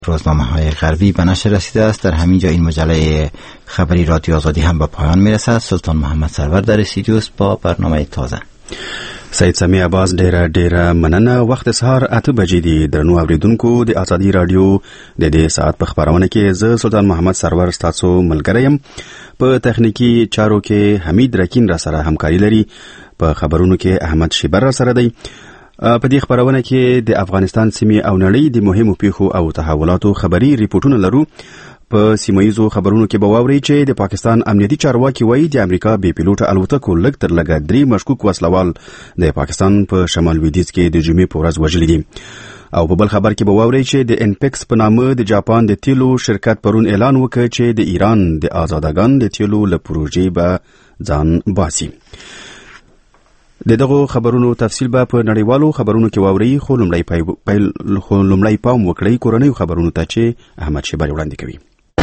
روزنامه‌های غربی به نشر رسیده است. در همین جا این مجله خبری رادیو آزادی هم به پایان میرسد. سلطان محمد سرور در استودیو است با برنامه تازه. سید سمی عباس ډیره مننه. وخت سهار 8 بجې دي. درنو اوریدونکو د آزادی رادیو د دې ساعت په خبرونه کې زه سلطان محمد سرور ستاسو ملګری یم. په تخنیکی چارو کې حمید رکین را سره همکاري لري. په خبرونو کې احمد شیبر را سره دی. په دې خبرونه کې د افغانستان سیمې او نړۍ د مهمو پیښو او تحولاتو خبري ریپورتونه لرو. په سیمایي خبرونو کې به واوري چې د پاکستان امنیتي چارواکي وایي د امریکا بې پیلوټه الوتکو لږ تر لږه 3 مشکوک وسلوال د پاکستان په شمال لویدیځ کې د جمعې په ورځ وژلي دي. او په بل خبر کې به واوري چې د انپیکس په نامه د جاپان د تیلو شرکت پرون اعلان وکړ چې د ایران د آزادګان د تیلو له پروژې به ځان باسي. دغه خبرونو تفصیل به په نړیوالو خبرونو کې واوري. خو لومړی پام وکړئ کورنۍ خبرونو ته چې احمد شیبر وړاندې کوي.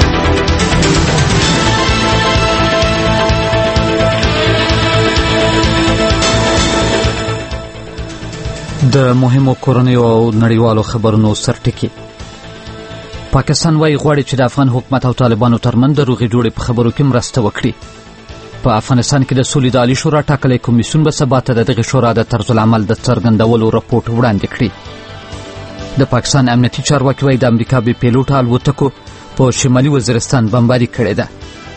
د مهمو کورنیو او نړیوالو خبرونو سرټکی. پاکستان وايي غواړي چې د افغان حکومت او طالبانو ترمنځ د روغې جوړې په خبرو کې مرسته وکړي. په افغانستان کې د سولې د عالی شورا ټاکلی کمیسیون به سبا ته دغه شورا د طرز العمل د څرګندولو راپورټ وړاندې کړي. د پاکستان امنیتي چارواکي وايي د امریکا بې پیلوټه الوتکو په شمالي وزیرستان بمباري کړې ده.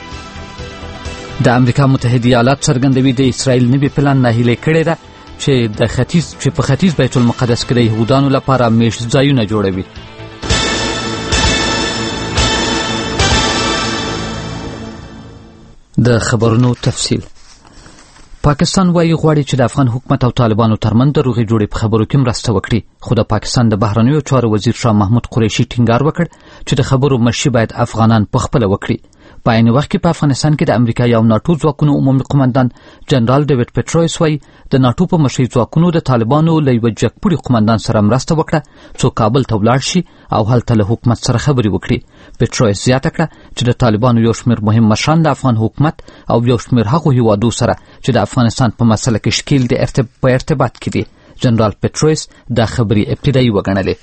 د امریکا متحده ایالات څرګندوي د اسرائیل نوي پلان ناهیلي کړی ده چې په ختیځ بیت المقدس کې د یهودانو لپاره میشت ځایونه جوړوي. د خبرونو تفصیل. پاکستان وايي غواړي چې د افغان حکومت او طالبانو ترمنځ د روغې جوړې په خبرو کې مرسته وکړي. خو د پاکستان د بهرنیو چارو وزیر شاه محمود قریشي ټینګار وکړ چې د خبرو مشي باید افغانان په خپله وکړي. په عین وخت کې په افغانستان کې د امریکا او ناتو ځواکونو عمومي قومندان جنرال ډیوډ پیټرویس وايي د ناتو په مشرۍ ځواکونو د طالبانو له یوه جګپوړي قومندان سره مرسته وکړه څو کابل ته ولاړ شي او هلته له حکومت سره خبرې وکړي. پیټرویس زیاته کړه چې د طالبانو یو شمېر مهم مشران د افغان حکومت او یو شمېر هغو هیوادو سره چې د افغانستان په مسله کې ښکیل دي په ارتباط کې دي. جنرال پیټرویس دا خبرې ابتدایي وګڼلې.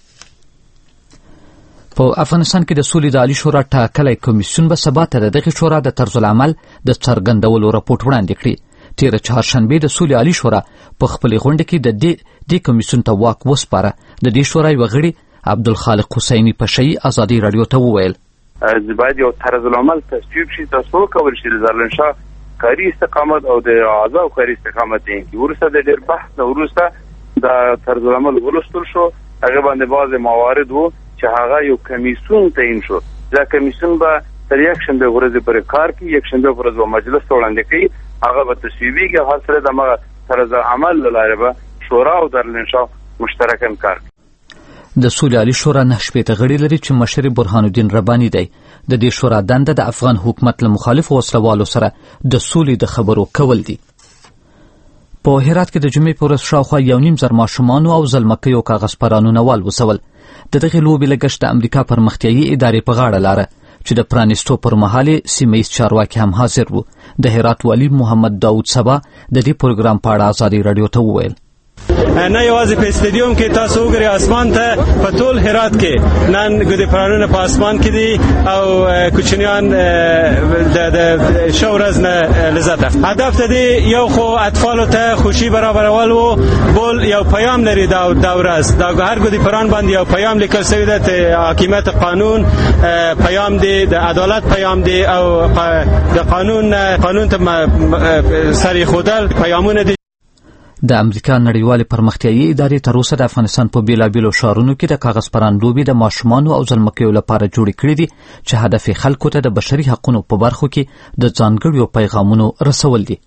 په افغانستان کې د سولې د عالی شورا ټاکلی کمیسیون به سبا ته د دغې شورا د طرز العمل د څرګندولو راپورټ وړاندې کړي. تېره چهارشنبې د سولې عالی شورا په خپلې غونډه کې د دې کمیسیون ته واک وسپاره. د دې شورا یوه غړي عبدالخالق حسیني پشهیي ازادي راډیو ته وویل باید یو طرز العمل تصویب شي ترڅو وکولی شي د زرلنشاه کاري استقامت او د اعضاو کاري استقامت کې وروسته د ډېر بحث نه وروسته د طرز العمل ولوستل شو. هغه باندې بعضې موارد وو چې هغه یو کمیسیون تعیین شو. دا کمیسیون به تر یکشنبې ورځې پورې کار کوي. یکشنبې ورځ به مجلس ته وړاندې کوي. هغه به تصویبیږي او هر سره دغه طرز عمل له لارې به شورا او زرلنشاه مشترکاً کار کوي. د سولې عالی شورا 9 غړي لري چې مشر برهان الدین رباني دی. د دې شورا دنده د افغان حکومت له مخالفو وسلوالو سره د سولې د خبرو کول دي. په هرات کې د جمعې په ورځ شاوخوا 1.5 ماشومانو او زلمکیو کاغذپرانونه والوسول. د دغې لوبې لګښت د امریکا پرمختیایي ادارې په غاړه لاره چې د پرانیستو پر مهال سیمهییز چارواکي هم حاضر وو. د هرات والي محمد داود صبا د دې پروګرام په اړه ازادي راډیو ته وویل نه یوازې په استادیوم کې تاسو وګورئ اسمان ته په ټول هرات کې نن ګډې پرانونه په اسمان کې دي او کوچنیان د شو ورځ نه لذت اخلي. هدف د یو خو اطفالو ته خوشي برابرول وو. بل یو پیام لري دا ورځ دا هر ګډې پران باندې یو پیام لیکل شوی دی ته حاکمیت قانون پیام دی د عدالت پیام دی او د قانون ته سری خودل پیامونه دي. د امریکا نړیوالې پرمختیایي ادارې تر اوسه د افغانستان په بیلابیلو ښارونو کې د کاغذپران لوبې د ماشومانو او زلمکیو لپاره جوړې کړې دي چې هدف یې خلکو ته د بشري حقونو په برخو کې د ځانګړیو پیغامونو رسول دي.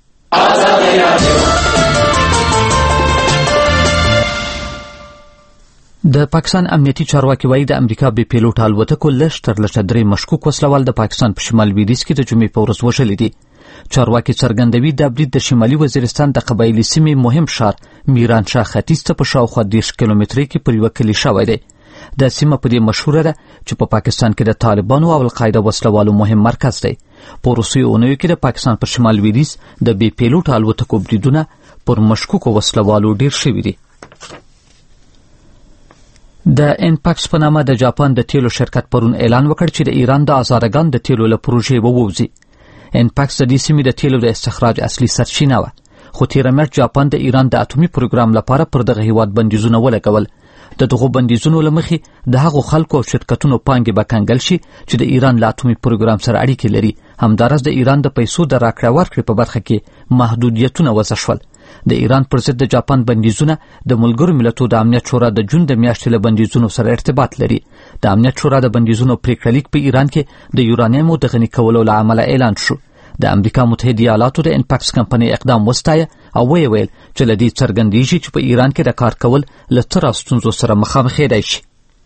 د پاکستان امنیتي چارواکي وايي د امریکا بې پیلوټه الوتکو لږ تر لږه 3 مشکوک وسلوال د پاکستان په شمال لویدیځ کې د جمعې په ورځ وژلي دي. چارواکي څرګندوي د برید د شمالي وزیرستان د قبایلي سیمې مهم ښار میران شاه ختیځ ته په شاوخوا 10 کیلومترۍ کې پر یوه کلي شوی دی. دا سیمه په دې مشهوره ده چې په پاکستان کې د طالبانو او القاعده وسلوالو مهم مرکز دی. په وروستیو اونیو کې د پاکستان پر شمال لویدیځ د بې پیلوټه الوتکو بریدونه پر مشکوکو وسلوالو ډیر شوي دي. د انپاکس په نامه د جاپان د تیلو شرکت پرون اعلان وکړ چې د ایران د آزادګان د تیلو له پروژې ووځي. انپاکس د دې سیمې د تیلو د استخراج اصلي سرچینه وه، خو تېره میاشت جاپان د ایران د اتومي پروګرام لپاره پر دغه هیواد بندیزونه ولګول. د دغو بندیزونو له مخې د هغو خلکو او شرکتونو پانګې به کنګل شي چې د ایران له اتومي پروګرام سره اړیکې لري. همداراز د ایران د پیسو د راکړې ورکړې په برخه کې محدودیتونه وضع شول. د ایران پر ضد د جاپان بندیزونه د ملګرو ملتونو د امنیت شورا د جون د میاشتې له بندیزونو سره ارتباط لري. د امنیت شورا د بندیزونو پریکړه لیک په ایران کې د یورانیمو د غني کولو له امله اعلان شو. د امریکا متحده ایالاتو د انپاکس کمپنۍ اقدام وستایه او ویل چې له دې څرګندېږي چې په ایران کې د کار کول له سترو ستونزو سره مخامخ کېدای شي.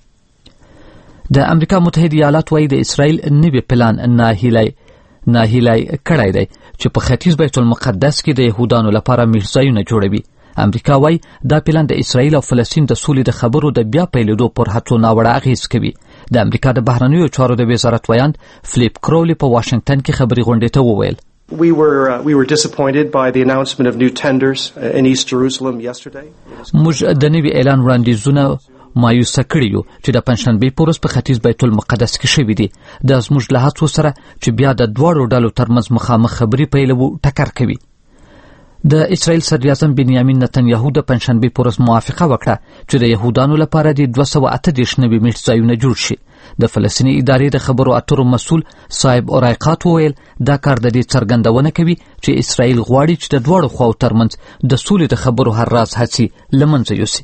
د امریکا متحده ایالات وايي د اسرائیل نوی پلان ناهیلی کړی دی چې په ختیځ بیت المقدس کې د یهودانو لپاره میرزایونه جوړوي. امریکا وايي دا پلان د اسرائیل او فلسطین د سولې د خبرو د بیا پیلېدو پر هڅو ناوړه اغېز کوي. د امریکا د بهرنیو چارو د وزارت ویاند فلیپ کرولی په واشنگټن کې خبري غونډې ته وویل We were disappointed by the announcement of new tenders in East Jerusalem yesterday. موږ د نوي اعلان وړاندیزونه مایوسه کړي یو چې د پنځشنبې په ورځ په ختیځ بیت المقدس کې شوي دي. دا زموږ له هڅو سره چې بیا د دواړو ډلو ترمنځ مخامخ خبرې پیلوو ټکر کوي. د اسرائیل صدراعظم بنیامین نتنیاهو د پنځشنبې په ورځ موافقه وکړه چې د یهودانو لپاره د 238 نوي میرزایونه جوړ شي. د فلسطیني ادارې د خبرو اترو مسؤل صاحب اورایقات وویل دا کار د دې څرګندونه کوي چې اسرائیل غواړي چې د دواړو خواو ترمنځ د سولې د خبرو هر راز هڅې له منځه یوسي.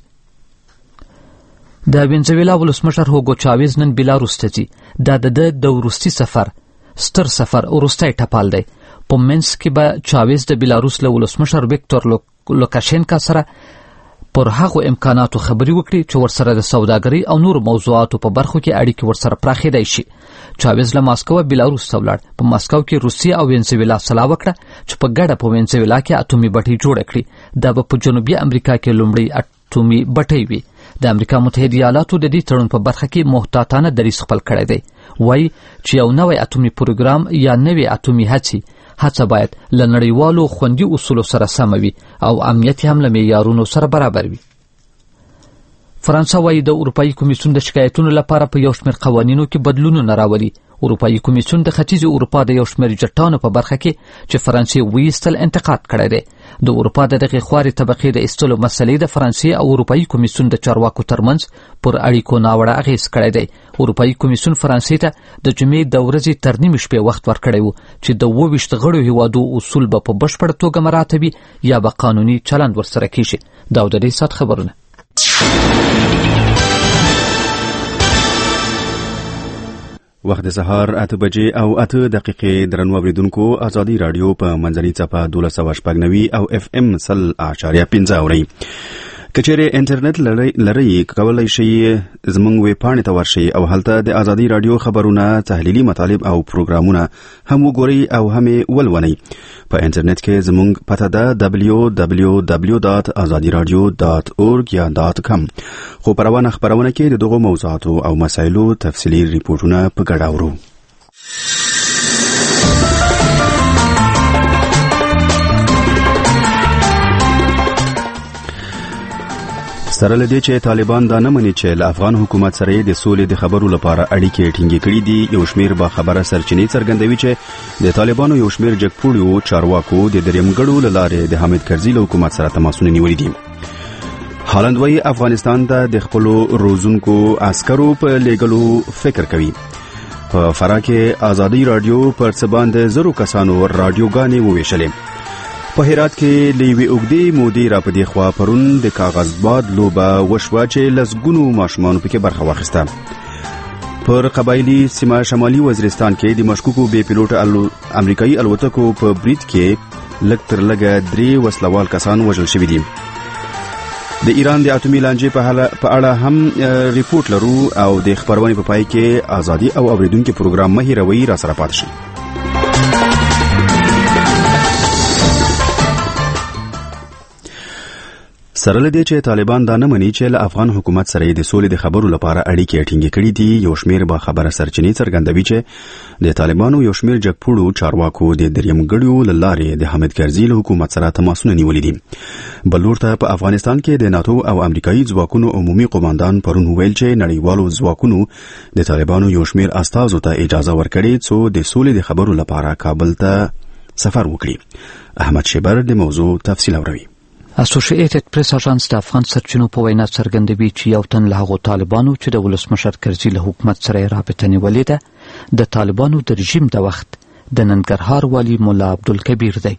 د وینزویلا ولسمشر هوګو چاویز نن بیلاروس ته ځي. دا د وروستي ستر سفر وروستی ټپال دی. په منسک کې به چاویز د بیلاروس له ولسمشر ویکتور لوکاشینکا سره پر هغو امکاناتو خبري وکړي چې ورسره د سوداګرۍ او نورو موضوعاتو په برخو کې اړیکې ورسره پراخېدای شي. چاویز له ماسکو بیلاروس ته ولاړ. په ماسکو کې روسیه او وینزویلا سلا وکړه چې په ګډه په وینزویلا کې اتومي بټۍ جوړه کړي. دا به په جنوبي امریکا کې لومړی اتومي بټۍ وي. د امریکا متحده ایالاتو د دې تړون په برخه کې محتاطانه دریځ خپل کړی دی. وایي چې یو نوی اتومي پروګرام یا نوې اتومي هڅه باید له نړیوالو خوندي اصولو سره سمه وي او امنیت هم له معیارونو سره برابر وي. فرانسه وایي د اروپایي کمیسیون د شکایتونو لپاره په یو شمېر قوانینو کې بدلونونه راولي. اروپایي کمیسیون د ختیځې اروپا د یو شمېر جټانو په برخه کې چې فرانسې ویستل انتقاد کړی دی. د اروپا د دغې خوارې طبقې د ایستلو مسلې د فرانسې او اروپایي کمیسیون د چارواکو ترمنځ پر اړیکو ناوړه اغېز کړی دی. اروپایي کمیسیون فرانسې ته د جمعې د ورځې تر نیمې شپې وخت ورکړی و چې د 22 غړو هیوادو اصول به په بشپړه توګه مراعات وي یا به قانوني چلند ورسره کیږي. دا د دې سات خبرونه. وخت سهار 8 بجې او 8 دقیقې. درنو اوریدونکو، ازادي رادیو په منځنۍ څپه 1290 او FM 100.5 اورئ. کچېرې انټرنیټ لرئ کولای شئ زموږ ویب پاڼې ته ورشئ او هلته د ازادي رادیو خبرونه، تحلیلي مطالب او پروګرامونه هم وګورئ او هم ولولئ. په انټرنیټ کې زموږ پته ده www.azadiradio.org یا .com. خو په روانه خبرونه کې د دغو موضوعاتو او مسایلو تفصیلي ریپورټونه په ګډه اورو. سره لدې چې طالبان دا نه مني چې له افغان حکومت سره د سولې د خبرو لپاره اړیکې ټینګې کړې دي. یو شمیر با خبره سرچینې څرګندوي چې د طالبانو یو شمیر جګپوړیو چارواکو د درېمګړو له لارې د حامد کرزي له حکومت سره تماسونه نیولي دي. هالند وايي افغانستان ته د خپلو روزونکو عسکرو په لېږلو فکر کوي. په فراه کې ازادي رادیو پر څه باندې زرو کسانو رادیوګانې وویشلې. په هرات کې لیوی اوګدی مودي را په دی خوا پرون د کاغذ باد لوبه وشوه چې لسګونو ماشومان پکې برخه واخیسته. پر قبایلی سیمه شمالي وزیرستان کې د مشکوکو بې پیلوټ امریکایي الوتکو په برید کې لږ تر لږه 3 وسلوال کسان وژل شوي دي. د ایران د اتومي لانجې په اړه هم ریپورت لرو او د خبرونې په پای کې ازادي او اوریدونکو پروګرام مه هیروئ. را سره پاتې شئ. سره لدې چې طالبان دا نه مني چې له افغان حکومت سره د سولې د خبرو لپاره اړیکې ټینګې کړې دي. یو شمېر با خبره سرچینې څرګندوي چې د طالبانو یو شمېر جګپوړو چارواکو د دریم غړیو له لارې د حامد کرزي له حکومت سره تماسونه نیولې دي. بل لورته په افغانستان کې د ناتو او امریکایي ځواکونو عمومي قوماندان پرون ویل چې نړیوالو ځواکونو د طالبانو یو شمېر استازو ته اجازه ورکړې څو د سولې د خبرو لپاره کابل ته سفر وکړي. احمد شیبر د موضوع تفصیل اوري. اسوسییټډ پریس اژانس د افغان سرچینو په وینا څرګندوي چې یو تن له هغو طالبانو چې د ولسمشر کرزي له حکومت سره رابطه نیولې ده د طالبانو د رژیم د وخت د ننګرهار والي مولا عبدالکبیر دی.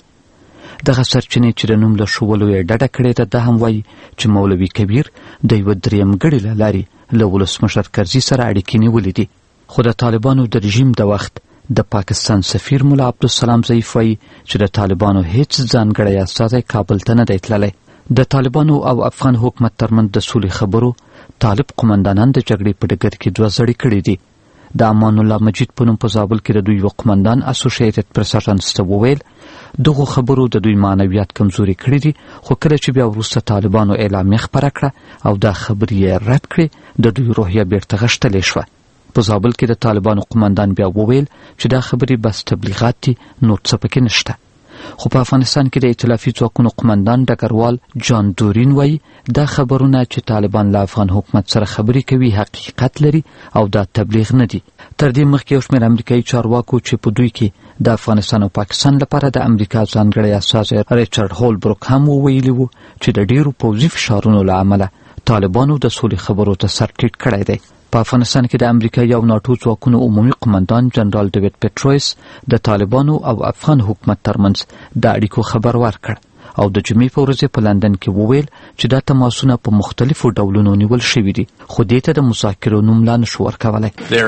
دغه سرچینې چې د نوم له ښولو یې ډډه کړې ده د هم وایي چې مولوي کبیر د یوه دریم غړي له لارې له ولسمشر کرزي سره اړیکې نیولې دي. خو د طالبانو د رژیم د وخت د پاکستان سفیر مولا عبدالسلام ضعیف وایي چې د طالبانو هیڅ ځانګړی استازی کابل ته نه دی تللی. د طالبانو او افغان حکومت ترمنځ د سولې خبرو طالب قومندانان د جګړې په ډګر کې دوه زړې کړي دي. د امان الله مجید په نوم په زابل کې د دوی یو قومندان اسوسییټډ پریس اژانس ته وویل دغو خبرو د دوی معنویات کمزوري کړي دي، خو کله چې بیا وروسته طالبانو اعلامیه خپره کړه او دا خبرې یې رد کړې د دوی روحیه بیرته غښتلې شوه. په زابل کې د طالبانو قومندان بیا وویل چې دا خبرې بس تبلیغات دي، نور څه پکې نشته. خو په افغانستان کې د ائتلافي ځواکونو قومندان ډګروال جان دورین وایي دا خبرونه چې طالبان له افغان حکومت سره خبرې کوي حقیقت لري او دا تبلیغ نه دي. تر دې مخکې یو شمېر امریکایي چارواکو چې په دوی کې د افغانستان او پاکستان لپاره د امریکا ځانګړی استازی ریچارډ هولبروک هم وویلي وو چې د ډیرو پوځي فشارونو له امله طالبانو د سولې خبرو ته سر ټیټ کړی دی. په افغانستان کې د امریکایي او ناټو ځواکونو عمومي قومندان جنرال ډیوډ پیټرویس د طالبانو او افغان حکومت ترمنځ د اړیکو خبر ورکړ او د جمعې په ورځ په لندن کې وویل چې دا تماسونه په مختلفو ډولونو نیول شوي دي، خو دې ته د مذاکرو نوم لا نشو ورکولی.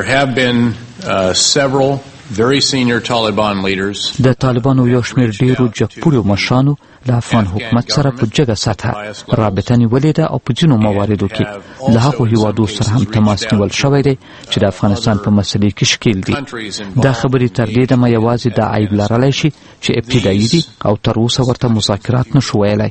د طالبانو یو شمېر ډیرو جګپوړو مشرانو له افغان حکومت سره په جګه سطحه رابطه نیولې ده او په ځینو مواردو کې له هغو هیوادو سره هم تماس نیول شوی دی چې د افغانستان په مسلې کې ښکیل دي. دا خبرې تر دې دمه یوازې دا عیب لرلی شي چې ابتدایي دي او تر اوسه ورته مذاکرات نشو ویلی.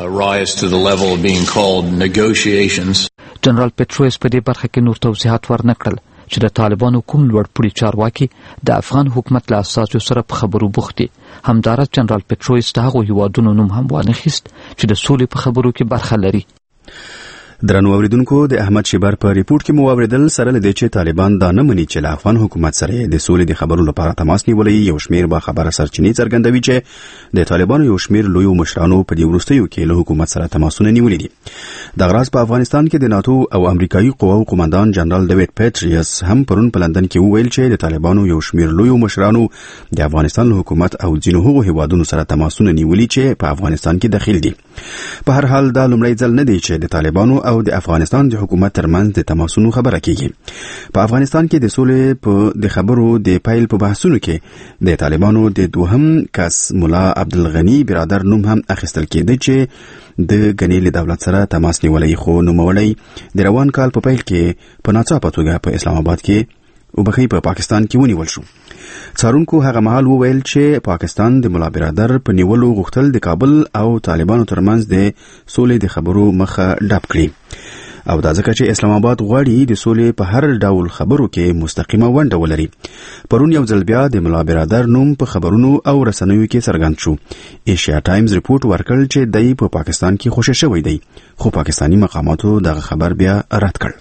جنرال پیټرویس په دې برخه کې نور توضیحات ورنه کړل چې د طالبانو کوم لوړپوړي چارواکي د افغان حکومت له استازو سره په خبرو بوخت دي. همداراز جنرال پیټرویس د هغو هیوادونو نوم هم وانخیست چې د سولې په خبرو کې برخه لري. درنو اوریدونکو، د احمد شیبر په ریپورت کې مو اوریدل سره لدې چې طالبان دا نه مني چې له افغان حکومت سره د سولې د خبرو لپاره تماس نیولې. یو شمېر با خبره سرچینې څرګندوي چې د طالبانو یو شمېر لویو مشرانو په دې وروستیو کې له حکومت سره تماسونه نیولې دي. د غراز په افغانستان کې د ناتو او امریکایي قواو قومندان جنرال ډیوډ پیټریس هم پرون په لندن کې وویل چې د طالبانو یو شمېر لویو مشرانو د افغانستان له حکومت او ځینو هغو هیوادونو سره تماسونه نیولې چې په افغانستان کې داخل دي. په هر حال دا لومړی ځل نه دی چې د طالبانو او د افغانستان د حکومت ترمنځ د تماسونو خبره کیږي. په افغانستان کې د سولې په د خبرو د پیل په بحثونو کې د طالبانو د دوهم کس مولا عبدالغنی برادر نوم هم اخیستل کېده چې د غنی له دولت سره تماس نیولای، خو نوموړی د روان کال په پیل کې په ناڅاپه توګه په اسلام آباد کې او بخې په پاکستان کې ونیول شو. څارونکو هغه مهال وویل چې پاکستان د مولا برادر په نیولو غوښتل د کابل او طالبانو ترمنځ د سولې د خبرو مخه ډب کړي او دا ځکه چې اسلام آباد غواړي د سولې په هر ډول خبرو کې مستقیمه ونډه ولري. پرون یو ځل بیا د مولا برادر نوم په خبرونو او رسنیو کې څرګند شو. ایشیا ټایمز ریپورت ورکړ چې دای په پاکستان کې خوشی شوی دی، خو پاکستانی مقاماتو دغه خبر بیا رد کړ.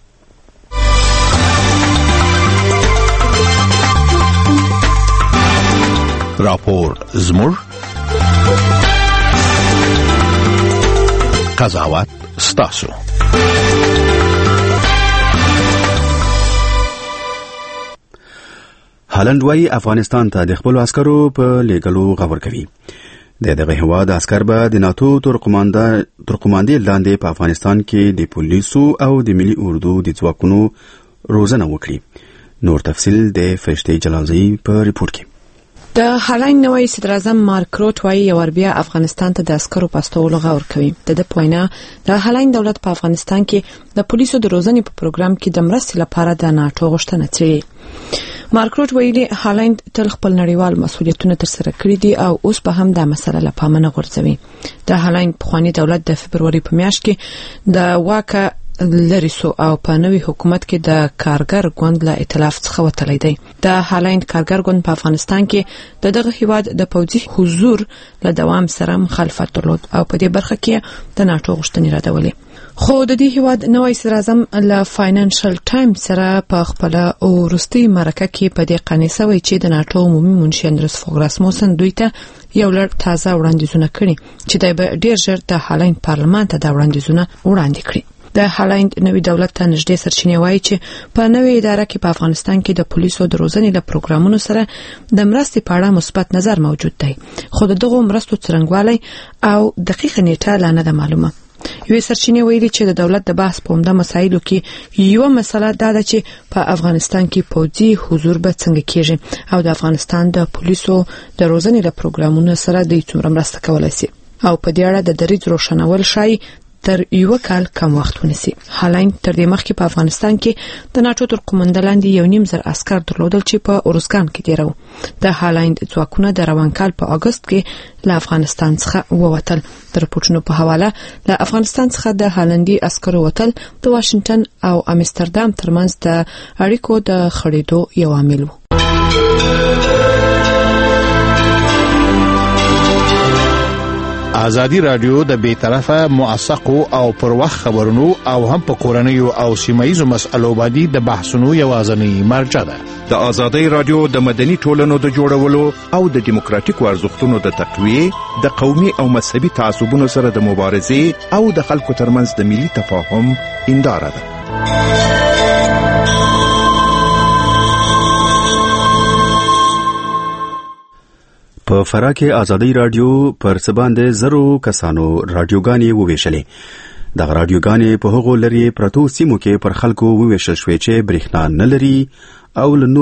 راپور زموږ قضاوت ستاسو. هالند وايي افغانستان ته د خپل عسکرو په لېږلو غور کوي. دغه هیواد عسکر به د ناتو تر قوماندې لاندې په افغانستان کې د پولیسو او د ملي اردو د ځواکونو روزنه وکړي. نور تفصیل د فرشتي جلالزئی په ریپورت کې. د هالند نوی صدر اعظم مارک روت وايي یو بیا افغانستان ته د عسکرو پاستولو غور کوي. د پوینا د هالند دولت په افغانستان کې د پولیسو د روزنې په پروګرام کې د مرستې لپاره د ناتو غوښتنه کوي. مارک روت ویلي هالند تل خپل نړیوال مسؤلیتونه ترسره کړي دي او اوس به هم دا مسله له پامه نه غورځوي. د هالند پخوانی دولت د فبروري په میاشت کې د واکه لري سو او په نوي حکومت کې د کارګر ګوند له ائتلاف څخه وتلی دی. د هالند کارګر ګوند په افغانستان کې دغه هیواد د پوځي حضور له دوام سره مخالفت درلود او په دې برخه کې د ناتو غوښتنې راډولې. خو د دې هیواد نوی صدراعظم له فاینانشل ټایمز سره په خپل وروستي مرکه کې په دې قانع شوی چې د ناتو عمومي منشي اندرس فوګ راسموسن دوی ته یو لړ تازه وړاندیزونه کړي چې د ډیر ژر د هالند پارلمان ته د وړاندیزونه وړاندې کړي. د هالند نوي دولت ته نږدې سرچینې وایي چې په نوې اداره کې په افغانستان کې د پولیسو د روزنې له پروګرامونو سره د مرستې په اړه مثبت نظر موجود دی، خو دغه مرستو څرنګوالی او دقیق نیټه لا نه ده معلومه. یوې سرچینې ویلي چې د دولت د بحث په عمده مسایلو کې یو مسله دا ده چې په افغانستان کې پوځي حضور به څنګه کېږي او د افغانستان د پولیسو د روزنې له پروګرامونو سره د څومره مرسته کولای شي او په دې اړه د دریځ روښانول شای تر یو کال کم وخت ونیسي. هالند تر دې مخکې په افغانستان کې د ناتو تر قومنده لاندې 1.5 عسكر درلودل چې په اورزګان کې دیرو. د هالند ځواکونه د روان کال په اگست کې له افغانستان څخه ووتل. د رپورټونو په حواله له افغانستان څخه د هالندي عسکرو وتل د واشنگټن او امستردام ترمنځ د اړیکو د خړېدو یو عامل و. ازادي رادیو د بیطرفه موثقو او پر وخت خبرونو او هم په کورنیو او سیمایي مسایلو باندې د بحثونو یوازنی مرجع ده. د ازادي رادیو د مدني ټولنو د جوړولو او د دیموکراتیکو ارزښتونو د تقویه، د قومي او مذهبي تعصبونو سره د مبارزې او د خلکو ترمنځ د ملي تفاهم هنداره ده. په فراه کې ازادي رادیو پر سباندې زرو کسانو رادیوګانې وویشلې. دغه رادیوګانې په هغو لري پرتو سیمو کې پر خلکو وویشل شوې چې برېښنا نه لري او له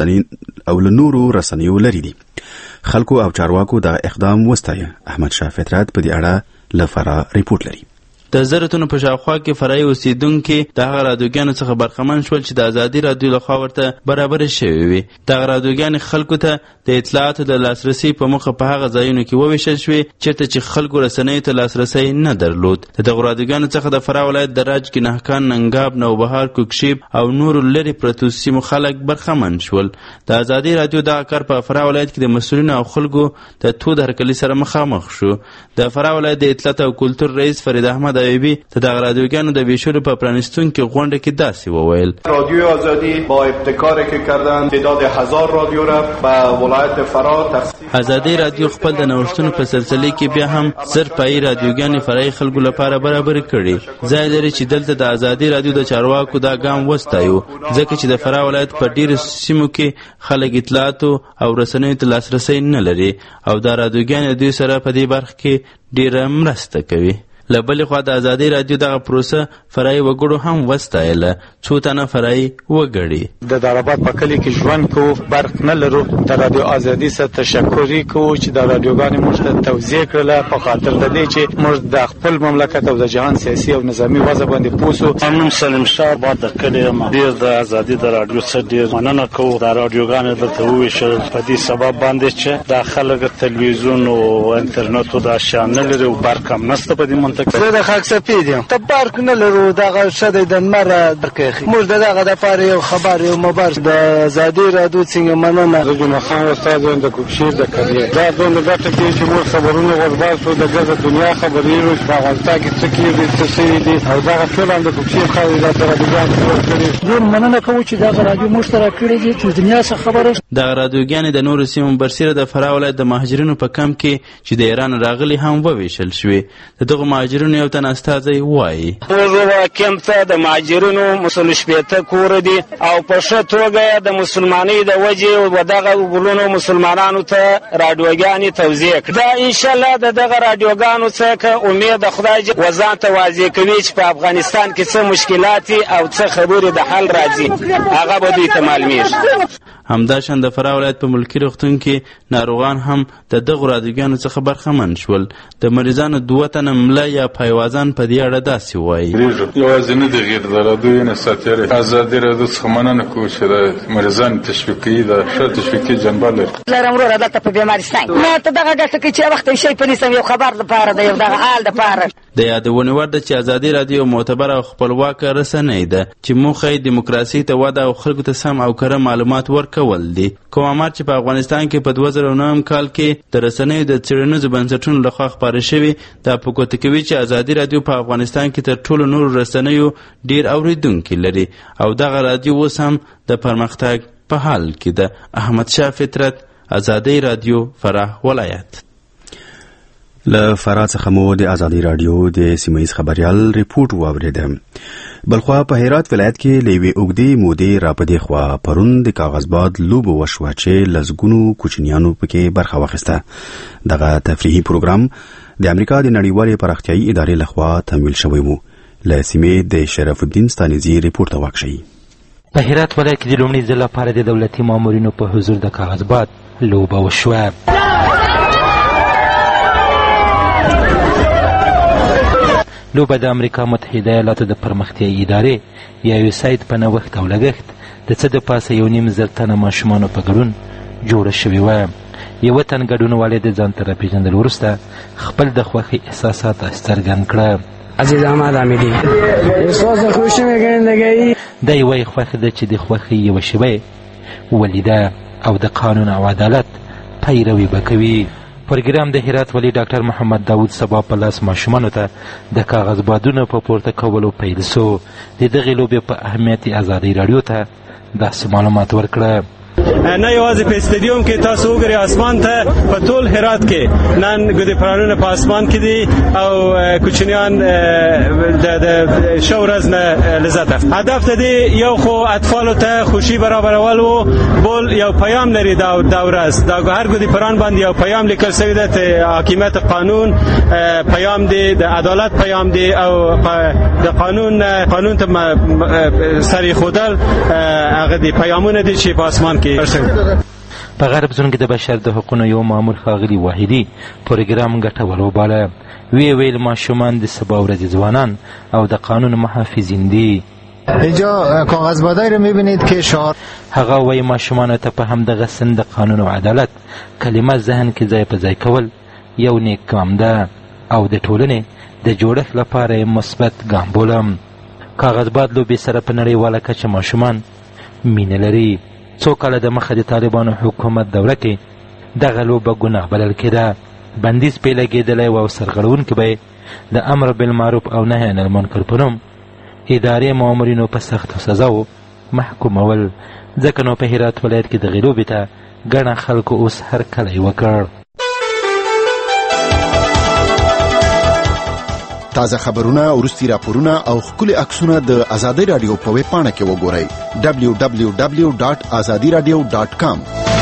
نورو رسنیو لري دي. خلکو او چارواکو د اقدام وستایه. احمد شاه فطرت په دې اړه له فراه ریپورت لري. د زرتونو په شاوخوا کې فرایي اوسیدونکو د هغه رادیوګانو څخه برخمن شول چې د ازادي رادیو لخوا ورته برابر شوی وي. دغه رادیوګانې خلکو ته د اطلاعاتو د لاسرسي په موخه په هغه ځایونو کې وویشل شوې چیرته چې خلکو رسنیو ته لاسرسی نه درلود. دغه رادیوګانو څخه د فراه ولایت د راج کې نهکان، ننګاب، نوبهار، کوکشیب او نور لري پرتو سیمو خلک برخمن شول. د ازادي رادیو دغه کار په فراه ولایت کې د مسؤلینو او خلکو د تود هرکلي سره مخامخ شو. د فراه ولایت د اطلاعات او کلتور رئیس فرید احمد ایوبی ته د رادیوګانو د بیشورو په پرانستونکو غونډه کې داسې وویل: رادیو آزادی با ابتکاری که کردن تعداد 1000 رادیو را به ولایت فراه تقسیم. ازادي رادیو خپل د نوښتونو په سلسله کې بیا هم زرپای رادیوګانې فرای خلکو لپاره برابر کړي. ځای لري چې دلته د ازادي رادیو د چارواکو دا ګام وستایو ځکه چې د فراه ولایت په ډیرو سیمو کې خلک اطلاعاتو او رسنیو ته لاسرسی نه لري او دا رادیوګانې دوی سره په دې برخه کې ډیره مرسته کوي. له بلې خوا د ازادي رادیو دغه پروسه فرایي وګړو هم وستایله. څو تنه فرایي وګړي د داراباد په کلي کې ژوند کوو، برق نه لرو. د رادیو ازادي څخه تشکر کوو چې د رادیوګانې موږ ته توضیح کړله په خاطر د دې چې موږ د خپل مملکت او د جهان سیاسي او نظامي وضع باندې پوه شو. نوم سلیم شاه باد د کلي یم. ډېر د ازادي د رادیو څخه ډېر مننه کوو. د رادیوګانې دلته وویشل په دې سبب باندې چې د خلک تلویزیون او انټرنیټ او د شان نه لري او برق هم نشته په دې زه د خاک سپید یم. ته برق نه لرو. دغه شته د مره درکې موږ دغه د پاره یو خبر یو مبر د ازادي رادیو څنګه مننه. زه جمعه خان استاد یم د کوکشیر د کلیه. دا د ګټه کې چې موږ خبرونه ورباسو د ګرځه دنیا خبرونه په افغانستان کې څه کېږي څه شي دي او دا ټول هم د کوکشیر خلک د رادیوګان ورکړي. زه مننه کوم چې دا رادیو موږ سره کړی دي چې دنیا څخه خبره. د رادیوګانې د نورو سیمو برسره د فراه ولایت د مهاجرینو په کم کې چې د ایران راغلي هم وویشل شوې. دغه مهاجرینو یو تن استازی وایي: پوزو کم ته د مهاجرینو مسل شپېته کور دي او په ښه توګه د مسلمانۍ د وجې و دغه ګلونو مسلمانانو ته رادیوګانې توزیع کړي. دا ان شاء الله دغه رادیوګانو څخه امید خدای وزان ته واضح کوي چې په افغانستان کې څه مشکلات او څه خبرې د حل راځي هغه به دوی ته معلومیږي. همداشان د فراه ولایت په ملکی روغتون کې ناروغان هم د دغه رادیوګانو څخه برخمن شول. د مریضانو 2 تنه ملا یا پایوازان په دې اړه داسې وایي. یوازې نه د غیر د رادیو انحصار ازادي رادیو څخه مننه کوو چې د مریضان تشویقي د ښه تشویقي جنبه لري. لرم وروره دلته په بیمارستان ما ته دغه ګټه کوي چې وخت شي په نسم یو خبر لپاره د یو دغه حال لپاره. د یادونې وړ ده چې ازادي رادیو معتبر او خپلواکه رسنۍ ده چې موخه یې دیموکراسي ته وده او خلکو ته سم او کره معلومات ورکول دي. کوم امر چې په افغانستان کې په 2009 کال کې د رسنیو د څېړنیزو بنسټونو لخوا خپاره شوي دا په ګوته کوي چې ازادي رادیو په افغانستان کې تر ټولو نورو رسنیو ډیر اوریدونکي لري او دغه رادیو اوس هم د پرمختګ په حال کې ده. احمد شاه فطرت، ازادي رادیو، فراه ولایت. له فراه څخه مو د ازادي رادیو د سیمهیز خبریال ریپورت واورېده. بلخوا په هرات ولایت کې له یوې اوږدې مودې راپدې خوا پرون د کاغذباد لوبه وشوه چې لسګونو کوچنیانو پکې برخه واخیسته. دغه تفریحي پروګرام د امریکا د نړیوالې پراختیایي ادارې لخوا تمویل شوی و. له سیمې د شرف الدین ستانیزي ریپورت ته واکشئ. په هرات ولایت کې د لومړي ځل لپاره د دولتي مامورینو په حضور د کاغذباد لوبه وشوه. لوبه د امریکا متحده ایالاتو د پرمختیایي ادارې یا USAID په نوښت او لګښت د څه د پاسه 1.5 تنه ماشومانو په ګډون جوړه شوې وه. یوه تن ګډونوالې د ځان ته راپېژندل وروسته خپل د خوښۍ احساسات څرګند کړه. عزیز احمد حمیدی احساس خوشی میکنندگی دا یوه خوښه ده چې د خوښۍ یوه شیبه ولیده او د قانون او عدالت پیروي به کوي. پروګرام د هرات ولی ډاکټر محمد داود سبا په لاس ماشومانو ته د کاغذبادونو په پورته کولو پیل سو. د دغې لوبې په اهمیت ازادي راډیو ته داسې معلومات ورکړه. نه یوازې په استادیوم کې تاسو وګورئ اسمان ته په ټول هرات کې نن ګودي پرانونه په اسمان کې دي او کوچنیان د شو ورځ نه لذت اخلي. هدف د یو خو اطفالو ته خوشي برابرول او بل یو پیام لري دا ورځ دا هر ګودي پران باندې یو پیام لیکل شوی دی ته حاکمیت قانون پیام دی د عدالت پیام دی او د قانون ته سری خودل هغه دی پیامونه دي چې په اسمان کې. په غرب زون کې د بشر د حقوقو یو مامور ښاغلي واحدي پروګرام ګټور وباله. ویل ماشومان د سبا ورځې ځوانان او د قانون محافظین دي. اینجا کاغذبادی رو میبینید که شعار هغه وایي ماشومانو ته په همدغه سن د قانون او عدالت کلمه ذهن کې ځای په ځای کول یو نیک ګام ده او د ټولنې د جوړښت لپاره مثبت ګام بولم. کاغذباد لوبې سره په نړیواله کچه ماشومان مینه لري. څو کاله د مخه د طالبانو حکومت دوره کې دغه لوبه ګناه بلل کېده. بندیز پې لګېدلی و او سرغړونکي به یې د امر بالمعروف او نهی عن المنکر په نوم ادارې مامورینو په سختو سزاو محکومول. ځکه نو په هرات ولایت کې دغې لوبې ته ګڼه خلکو اوس هرکلی وکړ. تازه خبرونه، وروستي راپورونه او ښکلي عکسونه د ازادي رادیو په ویب پاڼه کې وګورئ www.azadiradio.com.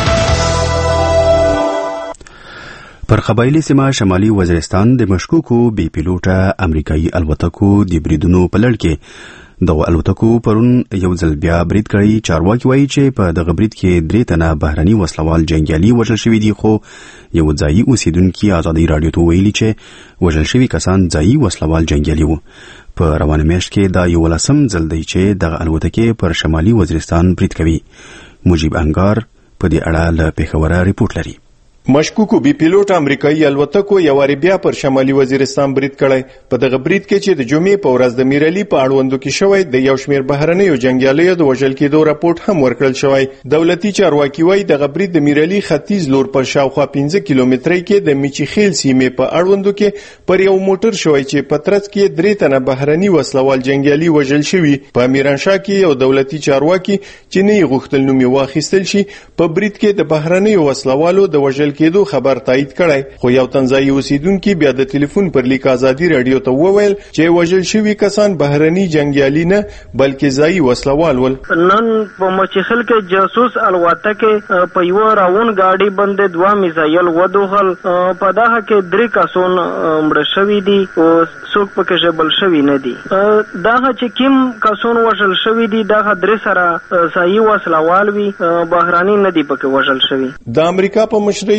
پر قبایلی سیمه شمالي وزیرستان د مشکوکو بي پیلوټه امریکایي الوتکو د بریدونو په لړ کې دغه الوتکو پرون یو ځل بیا برید کړی. چارواکي وایي چې په دغه برید کې 3 تنه بهرني وسلوال جنګیالي وژل شوي دي، خو یو ځایي اوسیدونکي ازادي رادیو ته ویلي چې وژل شوي کسان ځایي وسلوال جنګیالي وو. په روانه میاشت کې دا 11م ځل دی چې دغه الوتکې پر شمالي وزیرستان برید کوي. مجيب انګار په دې اړه له پېښوره ریپورت لري. مشکوکو بي پیلوټ امریکایي الوتکو یو واری بیا پر شمالي وزیرستان برید کړی. په دغه برید کې چې د جمعې په ورځ د میرالي په اړوندو کې شوی د یو شمېر بهرنیو جنګیالیو د وژل کېدو راپورټ هم ورکړل شوی. دولتي چارواکي وایي دغه برید د میرالي ختیځ لور په شاوخوا 15 کیلومترۍ کې د میچیخیل سیمې په اړوندو کې پر یو موټر شوی چې په ترڅ کې 3 تنه بهرني وسلوال جنګیالي وژل شوي. په میرانشاه کې یو دولتي چارواکي چې نه غوښتل نوم یې واخیستل شي په برید کې د بهرنیو وسلوالو د وژل کېدو خبر تایید کړی، خو یو تنزانیایي اوسیدونکي بیا د ټلیفون پر لیک ازادي رادیو ته وویل چې وژل شوي کسان بهرني جنګیالي نه بلکې ځایي وسلوال ول. نن په مچخل کې جاسوس الوتکه په یو راون گاډي باندې 2 میزایل ودوغل. په دغه کې 3 کسان مړ شوي دي او څوک پکې ژوبل شوي نه دي. دغه چې کوم کسان وژل شوي دي دغه 3 سره ځایي وسلوال وي، بهرني نه دي پکې وژل شوي. د امریکا په مشرۍ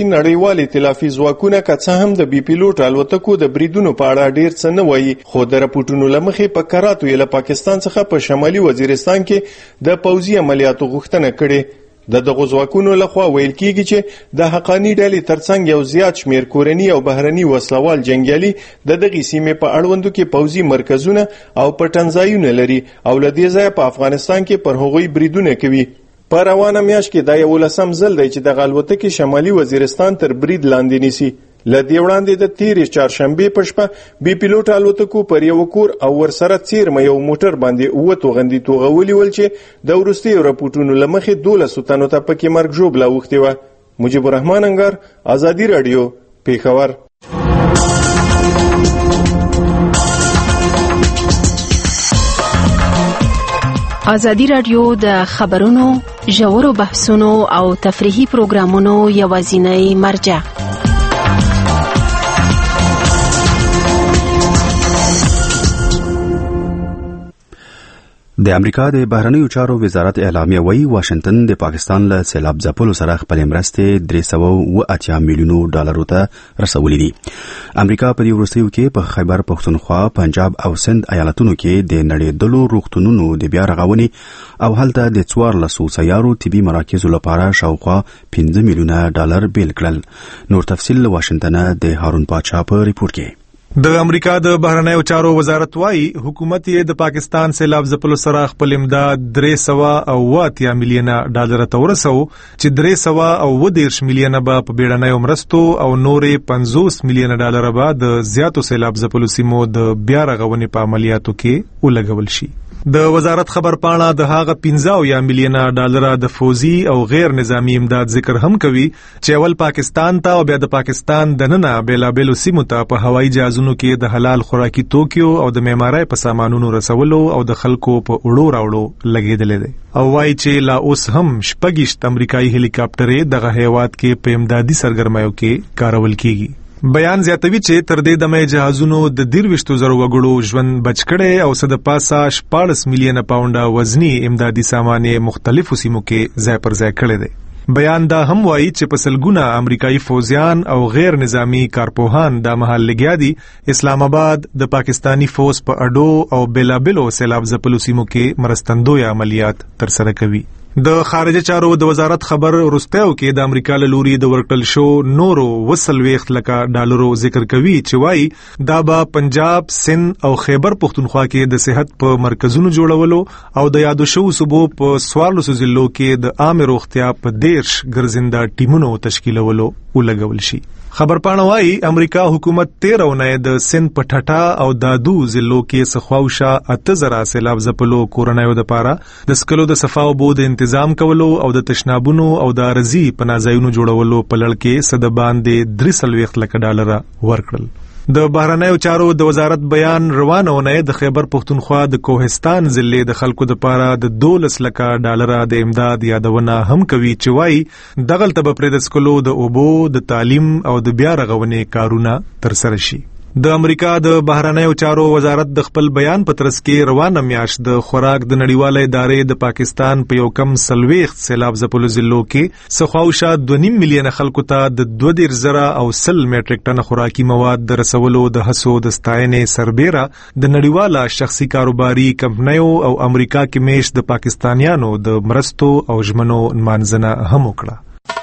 نړیوال ائتلافي ځواکونه که څه هم د بي پیلوټ الوتکو د بریدونو په اړه ډیر څه نه وایي، خو د راپورټونو له مخې په کراتو یې له پاکستان څخه په شمالي وزیرستان کې د پوځي عملیاتو غوښتنه کړې. د دغو ځواکونو لخوا ویل کیږي چې د حقانی ډلې ترڅنګ یو زیات شمیر کورني او بهرني وسلوال جنگیالي د دغې سیمې په اړوندو کې پوځي مرکزونه او پټنځایونه لري او له دې ځایه په افغانستان کې پر هغوی بریدونه کوي. په روانه میاشت کې دا 11 ځل دی چې د الوتکې شمالي وزیرستان تر برید لاندې نیسي. له دې وړاندې د تیرې چهارشنبې په شپه بي پیلوټ الوتکو پر یو کور او ورسره څیرمه یو موټر باندې اوه توغندي توغولي ول چې د وروستیو راپورټونو له مخې 12 تنو ته پکې مرګ ژوبله اوښتې وه. مجيب الرحمن انګار، ازادي رادیو، پیښور. ازادي رادیو د خبرونو، ژورو بحثونو او تفریحي پروګرامونو یوازینی مرجع. د امریکا د بهرنیو چارو وزارت اعلامیه وایي واشنگټن د پاکستان له سیلاب ځپلو سره خپل مرستې 380 میلیونو ډالرو ته رسولې دي. امریکا په دې وروستیو کې په خیبر پښتونخوا، پنجاب او سند ایالتونو کې د نړیدلو روغتونونو د بیا رغونې او هلته د 1400 سیارو طبي مراکزو لپاره شاوخوا 15 میلیونه ډالر بیل کړل. نور تفصیل له واشنگټن د هارون پاچا په ریپورت کې. د امریکا د بهرنیو چارو وزارت وايي حکومت یې د پاکستان سیلاب ځپلو سره خپل امداد 380 میلیونه ډالر ته ورسو چې 310 میلیونه به په بیړنیو مرستو او نورې 50 میلیونه ډالر به د زیاتو سیلاب ځپلو سیمو د بیا رغونې په عملیاتو کې ولګول شي. د وزارت خبرپاڼه د هغه 15 میلیونه ډالر د فوزي او غیر نظامی امداد ذکر هم کوي چې اول پاکستان ته او بیا د پاکستان دننه بیلابیلو سیمو ته په هوایي جهازونو کې د حلال خوراکي توکیو او د معمارۍ په سامانونو رسولو او د خلکو په وړو راوړو لګیدلې دي او وايي چې لا اوس هم شپږ امریکایي هلیکاپټرې دغه هیواد کې په امدادي سرګرمیو کې کارول کیږي. بیان زیاتوي چې تر دې دمه جهازونو د 23,000 وګړو ژوند بچ کړي او صد پاسه 14 میلیونه پاونډه وزنی امدادي سامان مختلفو سیمو کې ځای پر ځای کړي دي. بیان دا هم وایي چې په سلګونه امریکایي فوجیان او غیر نظامی کارپوهان د مهال لګیا دي اسلام آباد د پاکستانی فوج په اډو او بیلابلو سیلاب ځپلو سیمو کې مرستندوی عملیات ترسره کوي. د خارجه چارو د وزارت خبر وروستیو کې د امریکا له لوري د ورکړل شو نورو 20 لکه ډالرو ذکر کوي چې وایي دا به پنجاب، سند او خیبر پښتونخوا کې د صحت په مرکزونو جوړولو او د یادو شو صوبو په 14 ضلعو کې د عام روغتیا په 10 ګرځنده ټیمونو تشکیلولو ولګول شي. خبرپاڼه وايي امریکا حکومت 13 اونۍ د سند په ټټا او دادو ضلعو کې سخواوشه 8000 سیلاب ځپلو کورنیو د پاره د سکلو د صفا او بود تنظیم کولو او د تشنابونو او د ارزي پناځایونو جوړولو په لړ کې صد باندې 300 لک ډالر ورکړل. د بهرنیو چارو د وزارت بیان روانه اونۍ د خیبر پښتونخوا د کوهستان ضلع د خلکو د پاره د 12 لک ډالر د امداد یادونه هم کوي چې وایي دغلته به پرې د سکلو د اوبو د تعلیم او د بیا رغونې کارونه ترسره شي. د امریکا د بهرنیو چارو وزارت د خپل بیان په ترڅ کې روانه میاشت د خوراک د نړیواله ادارې د پاکستان په یو کم 40 سیلاب ځپلو ضلعو کې سخواوشه 2.5 میلیونه خلکو ته د 20,000 او 100 میټریک ټن خوراکي مواد د رسولو د هڅو د ستاینې سربیره د نړیواله شخصي کاروباري کمپنیو او امریکا کې میش د پاکستانیانو د مرستو او ژمنو نمانځنه هم وکړه.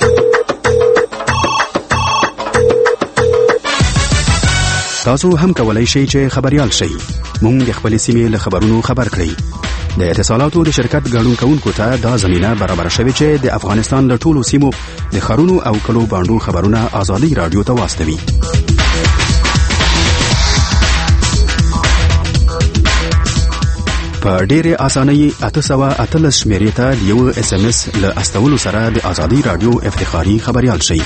تاسو هم کولای شئ چې خبريال شئ. موږ د خپل سیمې له خبرونو خبر کړئ. د اتصالاتو د شرکت ګډون کوونکو ته دا زمينه برابر شوه چې د افغانستان له ټولو سیمو د خارونو او کلو باندې خبرونه ازادي رادیو ته واستوي. په ډېره اسانۍ 818 شمیرې ته یو SMS له استولو سره د ازادي رادیو افتخاري خبريال شئ.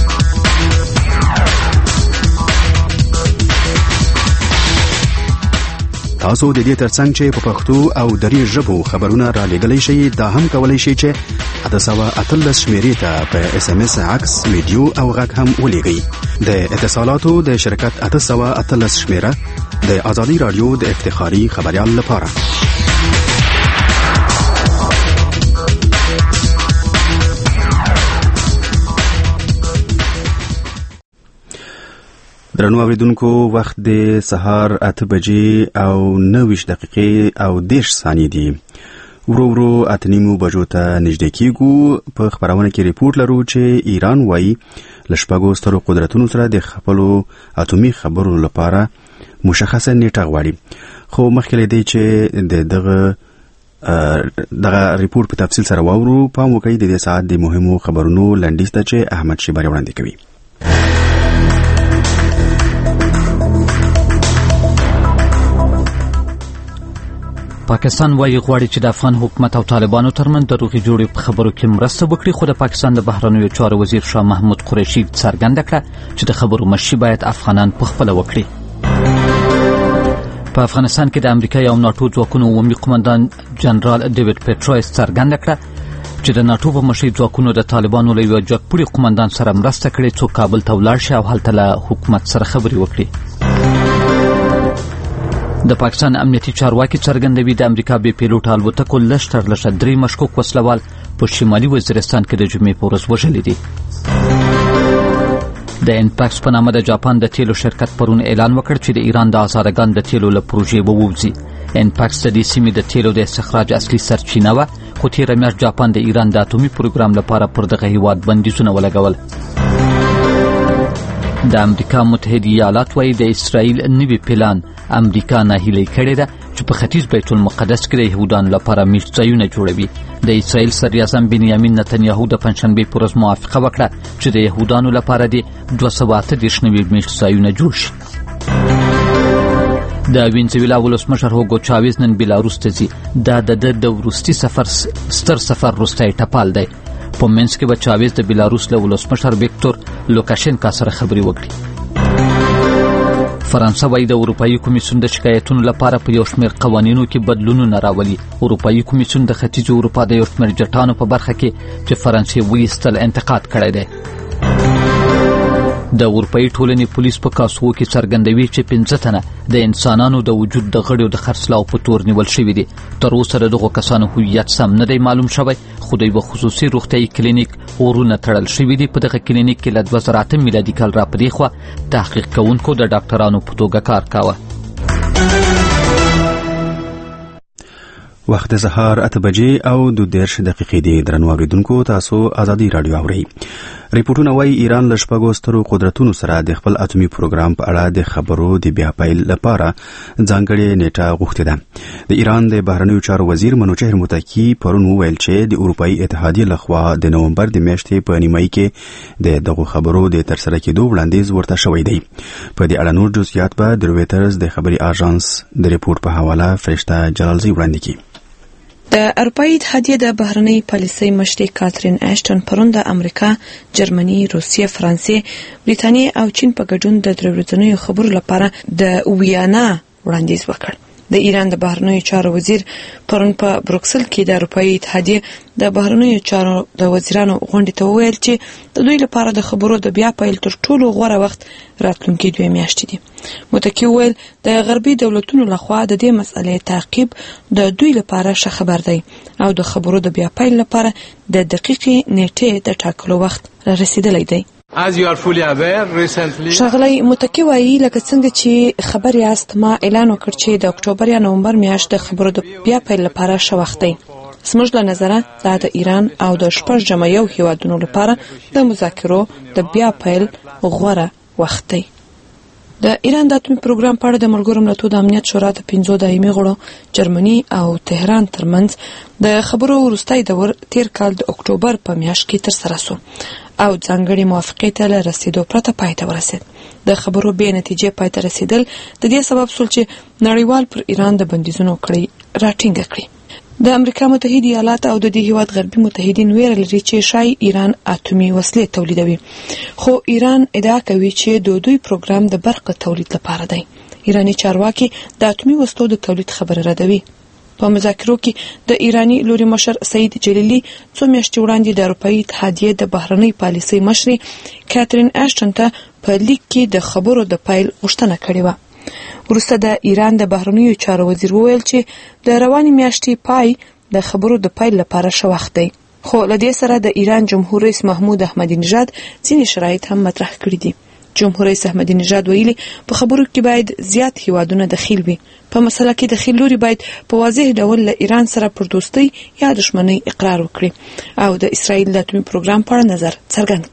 تاسو د دې ترڅنګ چې په پښتو او دري ژبو خبرونه را لېږلی شئ دا هم کولای شئ چې 818 شمیرې ته په SMS عکس، ویډیو او غږ هم ولېږئ. د اتصالاتو د شرکت 818 شمیره د ازادي رادیو د افتخاري خبريال لپاره. درنو اوریدونکو وخت د سهار 8 بجې او 9 دقیقې او 10 ثانیې دي. ورو 8 بجو ته نږدې کیږو. په خبرونه کې ریپورت لرو چې ایران وايي لشپږو سترو قدرتونو سره د خپلو اټومي خبرو لپاره مشخصه نیټه غواړي. خو مخکې دی چې دغه ریپورت په تفصیل سره واورو. په موقع د دې ساعت د مهمو خبرونو لنډیز ته چې احمد شیبری وړاندې کوي. پاکستان وايي غواړي چې د افغان حکومت او طالبانو ترمنځ د روغې جوړې په خبرو کې مرسته وکړي، خو د پاکستان د بهرنیو چارو وزیر شاه محمود قریشي څرګنده کړه چې د خبرو مشي باید افغانان پخپله وکړي. په افغانستان کې د امریکا او ناتو ځواکونو عمومي قومندان جنرال ډیوډ پیټرویس څرګنده کړه چې د ناتو په مشرۍ ځواکونو د طالبانو له یوه جګپوړي قومندان سره مرسته کړې څو کابل ته ولاړ شي او هلته له حکومت سره خبرې وکړي. د پاکستان امنیتي چارواکي څرګندوي د امریکا بې پیلوټه الوتکو لږ تر لږه 3 مشکوک وسلوال په شمالي وزیرستان کې د جمعې په ورځ وژلي دي. د انپاکس په نامه د جاپان د تیلو شرکت پرون اعلان وکړ چې د ایران د آزادګان د تیلو له پروژې ووځي. انپاکس د دې سیمې د تیلو د استخراج اصلي سرچینه وه، خو تېره میاشت جاپان د ایران د اټومي پروګرام لپاره پر دغه هیواد بندیزونه ولګول. د امریکا متحده ایالات وايي د اسرائیل نوي پلان امریکا ناهیلي کړې ده چې په ختیځ بیت المقدس کې د یهودانو لپاره میشت ځایونه جوړوي. د اسرائیل صدراعظم بنیامین نتنیاهو د پنجشنبې په ورځ موافقه وکړه چې د یهودانو لپاره د 238 نوي میشت ځایونه جوړ شي. د وینزویلا ولسمشر هوګو چاویز نن بیلاروس ته ځي. دا د وروستي ستر سفر وروستی ټپال دی. په منځ کې به چاویز د بیلاروس له ولسمشر ویکتور لوکاشنکا سره خبرې وکړي. فرانسه وايي د اروپایي کمیسیون د شکایتونو لپاره په یو شمېر قوانینو کې بدلونونه راولي. اروپایي کمیسیون د ختیځې اروپا د یو شمېر جټانو په برخه کې چې فرانسې ویستل انتقاد کړی دی. د اروپایي ټولنې پولیس په کاسوو کې څرګندوي چې 15 تنه د انسانانو د وجود د غړیو د خرڅلاو په تور نیول شوي دي. تر اوسه د دغو کسانو هویت سم نه دی معلوم شوی، خو د یوه خصوصي روغتیایي کلینیک اورونه تړل شوي دي. په دغه کلینیک کې له 2008 میلادي کال را پدې خوا تحقیق کوونکو د ډاکټرانو په توګه کار کاوه. وخت سهار 8 بجې او 2 دقیقې دي. درنو اوریدونکو تاسو ازادي رادیو اورئ. ریپورتونه وايي ایران له شپږو سترو قدرتونو سره د خپل اټومي پروګرام په اړه د خبرو د بیا پیل لپاره ځانګړې نیټه غوښتې ده. د ایران د بهرنیو چارو وزیر منوچهر متکی پرون وویل چې د اروپایي اتحادیې لخوا د نومبر د میاشتې په نیمایي کې د دغو خبرو د ترسره کېدو وړاندیز ورته شوی دی. په دې اړه نور جزئیات به د رویټرز د خبري اژانس د ریپورت په حواله فرشته جلالزی وړاندې کړي. د اروپایي اتحادیې د بهرنۍ پالیسۍ مشرې کاترین اشټن پرون د امریکا، جرمني، روسیې، فرانسې، بریتانیې او چین په ګډون د درې خبرو لپاره د ویانا وړاندیز وکړ. د ایران د بهرنیو چارو وزیر پرون په بروکسل کې د اروپایي اتحادیې د بهرنیو چارو د وزیرانو غونډې ته وویل چې د دوی لپاره د خبرو د بیا پیل تر ټولو غوره وخت راتلونکي 2 میاشتې دي. متکی وویل د غربي دولتونو لخوا د دې مسئلې تعقیب د دوی لپاره ښه خبر دی او د خبرو د بیا پیل لپاره د دقیقې نیټې د ټاکلو وخت رسیدلی دی. ښاغلی متکی وایي لکه څنګه چې خبر یاست ما اعلان وکړ چې د اکتوبر یا نومبر میاشت د خبرو د بیا پیل لپاره ښه وخت دی. زموږ له نظره دا د ایران او د 6 هیوادونو لپاره د مذاکرو د بیا پیل غوره وخت دی. د ایران د اټومي پروګرام په اړه د ملګرو ملتونو د امنیت شورا د 5 دایمي غړو جرمني او تهران ترمنځ د خبرو وروستی دور تیر کال د اکتوبر په میاشت کې ترسره شو او ځانګړي موافقې ته له رسیدو پرته پای ته ورسید. د خبرو بې نتیجې پای ته رسیدل د دې سبب شول چې نړیوال پر ایران د بندیزونو کړۍ راټینګه کړي. د امریکا متحده ایالات او د دې هیواد غربي متحدین ویره لري چې شای ایران اټومي وسلې تولیدوي، خو ایران ادعا کوي چې د دوی پروګرام د برق تولید لپاره دی. ایرانی چارواکي د اټومي وسلو د تولید خبره ردوي. په مذاکرو کې د ایرانی لوري مشر سعید جلیلی څو میاشتې وړاندې د اروپایي اتحادیې د بهرنۍ پالیسۍ مشرې کاترین اشټن ته په لیک کې د خبرو د پیل غوښتنه کړې وه. وروسته د ایران د بهرنیو چارو وزیر وویل چې د روانې میاشتې پای د خبرو د پیل لپاره ښه وخت دی، خو له دې سره د ایران جمهور رئیس محمود احمدی نژاد ځینې شرایط هم مطرح کړي دي. جمهور رئیس احمدي نژاد ویلي په خبرو کې باید زیات هیوادونه دخیل وي. په مسله کې دخیل لوري باید په واضح ډول له ایران سره پر دوستۍ یا دښمنۍ اقرار وکړي او د اسرائیل د اتومي پروګرام په اړه نظر څرګند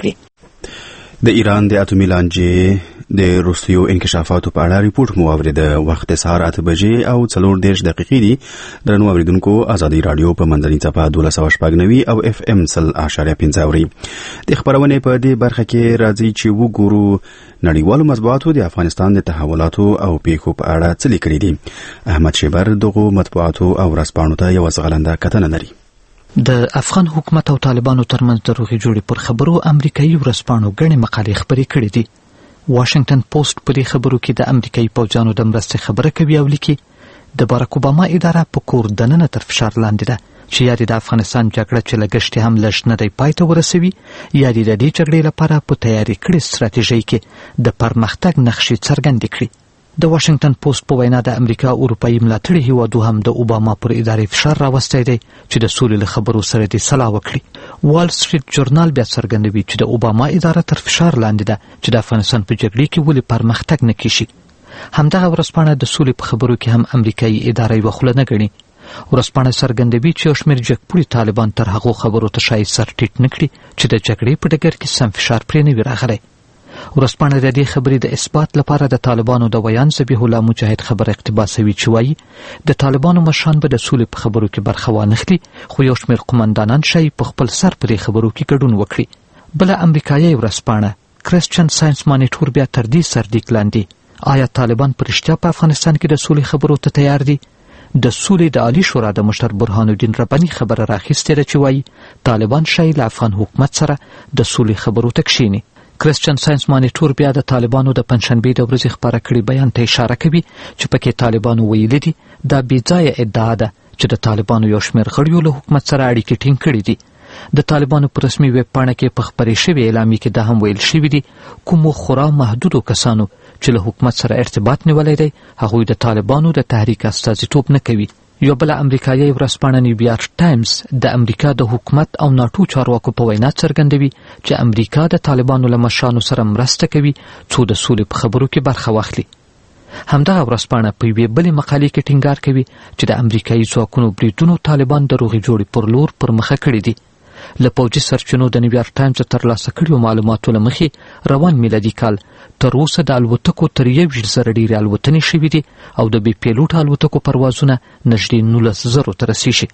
کړي. د ایران د اتومي لانجې د روسیو انکشافاتو په اړه ریپورت مو اورید. وخت سهار 8 بجې او 4 دقیقې دي. درنو اوریدونکو ازادي رادیو په منځنۍ صفحه 1290 او اف ام 0.5 اوري. د خبرونه په دې برخه کې راځي چې وګورو نړیوالو مطبوعاتو د افغانستان د تحولاتو او پیښو په اړه څه لیکلي دي. احمد شیبر دغه مطبوعاتو او رسپانو ته یو ځغلنده کتنه لري. د افغان حکومت او طالبانو ترمنځ د روغې جوړې پر خبرو امریکایي ورځپاڼو ګڼې مقالې خپرې کړې دي. واشنگټن پوسټ په دې خبرو کې د امریکایي پوځیانو د مرستې خبره کوي او لیکي د باراک اوباما اداره په کور دننه تر فشار لاندې ده چې یا د افغانستان جګړه چې لګښت هم لږ نه دی پای ته ورسوي یا د دې جګړې لپاره په تیاری کړې ستراتیژۍ کې د پرمختګ نقشې څرګندې کړي. د واشنگټن پوسټ په وینا د امریکا اروپایي ملاتړي هیوادو هم د اوباما پر ادارې فشار راوستی دی چې د سولې له خبرو سره دې سلا وکړي. وال سټریټ جورنال بیا څرګندوي چې د اوباما اداره تر فشار لاندې ده چې د افغانستان په جګړې کې ولې پرمختګ نه کیږي. همدغه ورځپاڼه د سولې په خبرو کې هم امریکایي اداره یوه خوله نه ګڼي. ورځپاڼه څرګندوي چې یو شمېر جګپوړي طالبان تر هغو خبرو ته شاید سر ټیټ نه کړي چې د جګړې په ډګر کې سم فشار پرې نه وي راغلی. ورځپاڼه د دې خبرې د اثبات لپاره د طالبانو د ویان ذبیح الله مجاهد خبر اقتباسوي چې وایي د طالبانو مشران به د سولې په خبرو کې برخه وانخلي خو یو شمېر قمندانان شي په خپل سر پر خبرو کې ګډون وکړي. بله امریکایي ورځپاڼه کرسچن ساينس مانیټور بیا تر دې سرلیک لاندې آیا طالبان په رښتیا په افغانستان کې د سولې خبرو ته تیار دي؟ د سولې د عالی شورا د مشر برهان الدین رباني خبره راخیستې ده چې وایي طالبان شي له افغان حکومت سره د سولې خبرو ته کښیني. کرسچن ساينس مانیټور بیا د طالبانو د پنځشنبې د ورځې خبره کړي بیان ته اشاره کوي چې پکې طالبانو ویلي دي دا بېځایه ادعا ده چې د طالبانو یو شمېر غړیو له حکومت سره اړیکې ټینګ کړي دي. د طالبانو په رسمي ویب پاڼه کې په خپرې شوې اعلامیه کې دا هم ویل شوي دي کومو خورا محدودو کسانو چې له حکومت سره ارتباط نیولی دی هغوی د طالبانو د تحریک استازیتوب نه کوي. یو بله امریکایي ورځپاڼه نیویارک ټایمز د امریکا د حکومت او ناټو چارواکو په وینا څرګندوي چې امریکا د طالبانو له مشرانو سره مرسته کوي څو د سولې په خبرو کې برخه واخلي. همدغه ورځپاڼه په یوې بلې مقالې کې ټینګار کوي چې د امریکایي ځواکونو بریدونو طالبان د روغې جوړې پر لور پر مخه کړي دي. له پوځي سرچینو د نیویارک ټایمز ترلاسه کړیو معلوماتو له مخې روان میلادي کال تر اوسه د الوتکو تر 21,000 ډېرې الوتنې شوي دي او د بې پیلوټ الوتکو پروازونه نږدې 19,000 ته رسیږي.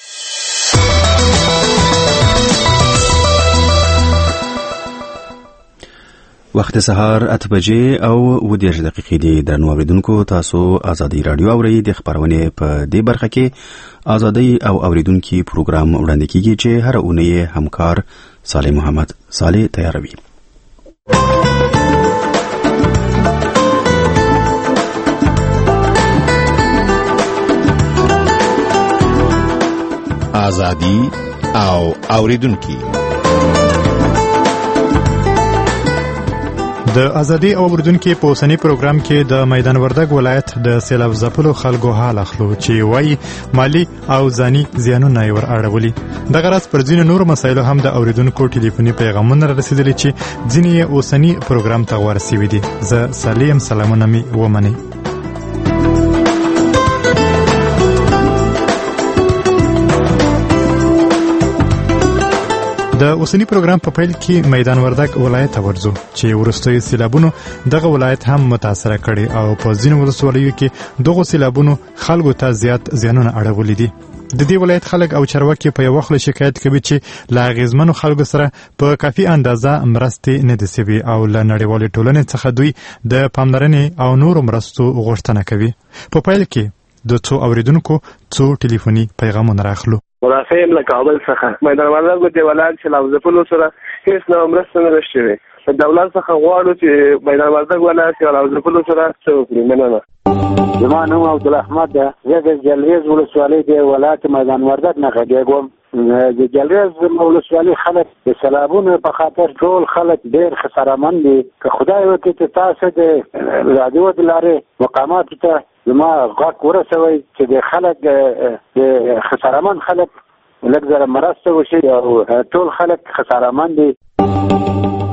وخت سهار 8 بجې او 10 دقیقې دي. درنو اوریدونکو تاسو ازادي رادیو اورئ. د خبرونه په دې برخه کې ازادي او اوریدونکو پروګرام وړاندې کیږي چې هر اونۍ همکار صالح محمد صالح تیاروي. ازادي او اوریدونکو د ازادي او اوریدونکو په اوسنی پروګرام کې د میدان وردګ ولایت د سیلاب ځپلو خلکو حال اخلو چې وایي مالی او ځاني زیانونه یې ور اړولي. دغه راز پر ځینو نورو مسایلو هم د اوریدونکو ټلیفوني پیغامونه رسیدلي چې ځینې یې اوسنی پروګرام ته ورسېوي دي. زه سلیم سلامونه مې ومنئ. د اوسنی پروګرام په پیل کې میدان وردګ ولایت ته ورځو چې وروستیو سیلابونو دغه ولایت هم متاثره کړي او په ځینو ولسوالیو کې دغه سیلابونو خلکو ته زیات زیانونه اړولي دي. د دې ولایت خلک او چارواکي په یو وخت شکایت کوي چې لا غیزمنو خلکو سره په کافي اندازه مرستې نه دي سوي او له نړیوالې ټولنې څخه دوی د پاملرنې او نورو مرستو غوښتنه کوي. په پیل کې د څو اوریدونکو څو ټلیفوني پیغامونه راخلو. مرافعیم له کابل څخه میدان وردګ د ولایت چې له ځپلو سره هیڅ نه مرسته نه شوې. د دولت څخه غواړو چې میدان وردګ ولایت له ځپلو سره څه وکړي. مننه. زما نوم عبدالرحمد ده. زه د جلریز ولسوالۍ د ولایت میدان وردګ نه غږیږم. د جلریز ولسوالۍ خلک د سیلابونو په خاطر ټول خلک ډېر خسارهمند دي. که خدای وکړي چې تاسو د رادیو د لارې مقاماتو ته زما غږ ورسوئ چې د خلک د خسارهمند خلک لږ زره مرسته وشي او ټول خلک خسارهمند دي.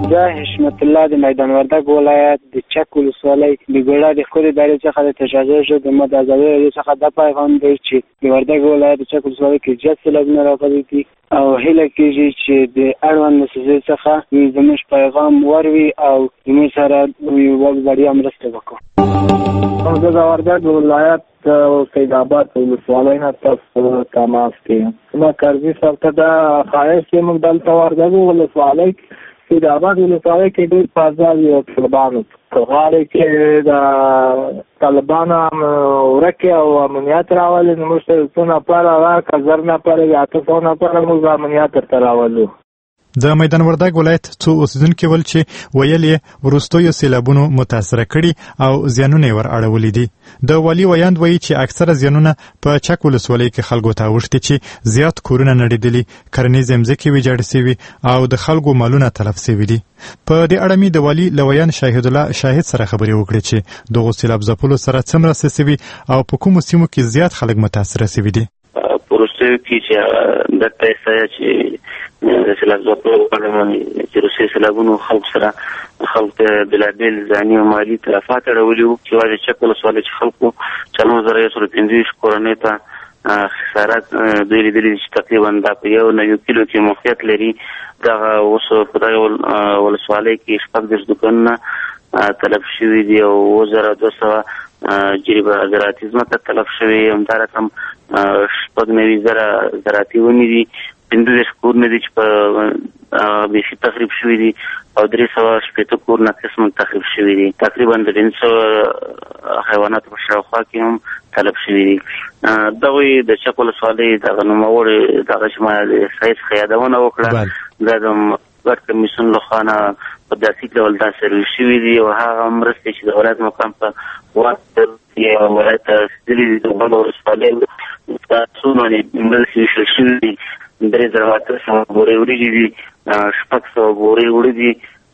زه حشمت الله د میدان وردګ ولایت د چک ولسوالۍ د ګوړه د خود ادارې څخه د تجاوز شو د مد ازادي راډیو څخه د پیغام دی چې د وردګ ولایت د چک ولسوالۍ کې زیات سیلابونه راغلي دي او هیله کېږي چې د اړوند مسؤلیت څخه زموږ پیغام وروي او زموږ سره یو وړیا مرسته وکړي. زه د وردګ ولایت سید آباد ولسوالۍ نه تاسو تماس کوم. ما کرزي صاحب ته دا خواهش چې موږ دلته وردګ ولسوالۍ سید آباد ولسوالۍ کې ډېر فضا وي او طالبانو غواړي چې د طالبانو ورکې او امنیت راولي نو موږ ته څو نفره راکړه 1000 نفره یا 800 نفره موږ امنیت ورته راولو. د میدان وردګ ولایت څو اوسیدونکي ول چې ویل یې وروستیو سیلابونو متاثره کړي او زیانونه ور اړولي دي. د والي ویاند وایي چې اکثره زیانونه په چک ولسوالۍ کې خلکو ته اوښتي چې زیات کورونه نړېدلي، کرنیزې مځکې ویجاړې سوي او د خلکو مالونه تلف سوي دي. په دې اړه مې د والي له ویاند شاهد الله شاهد سره خبرې وکړې چې دغو سیلاب ځپلو سره څه مرسته سوي او په کومو سیمو کې زیات خلک متاثره سوي دي. وروستیو کې چې دلته یې چې د سیلاب ځپلو په اړه باندې چې روسي سیلابونو خلکو سره خلکو ته بېلابېل ځاني او مالي تلفات اړولي وو چې یوازې چک ولسوالۍ چې خلکو 4125 کورنۍ ته خسارات دوی لیدلي چې تقریبا دا په 1 کیلو کې موقعیت لري. دغه اوس په دغه ولسوالۍ کې 16 دوکانونه تلف شوي دي او 2200 جریبه زراعتي ځمکه تلف شوې. همدارقم 90,000 زراعتي ونې دي، 15 کورونه دي چې په بیخي تخریب شوي دي او 380 کورونه قسم تخریب شوي دي. تقریبا د 300 حیواناتو په شاوخوا کې هم تلف شوي دي. دغوی د چک ولسوالۍ دغه نوموړی دغه چې ما د سایز څخه یادونه وکړه دا د ګډ کمیسیون لخوا نه په داسې ډول دا سرویس شوي دي او هغه مرستې چې د ولایت مقام په واک یا ولایت ته رسېدلي دي د ولسوالۍ څو مرستې ویشل شوي دي. 3800 بورې وریجې دي، 600 بورې وړي دي،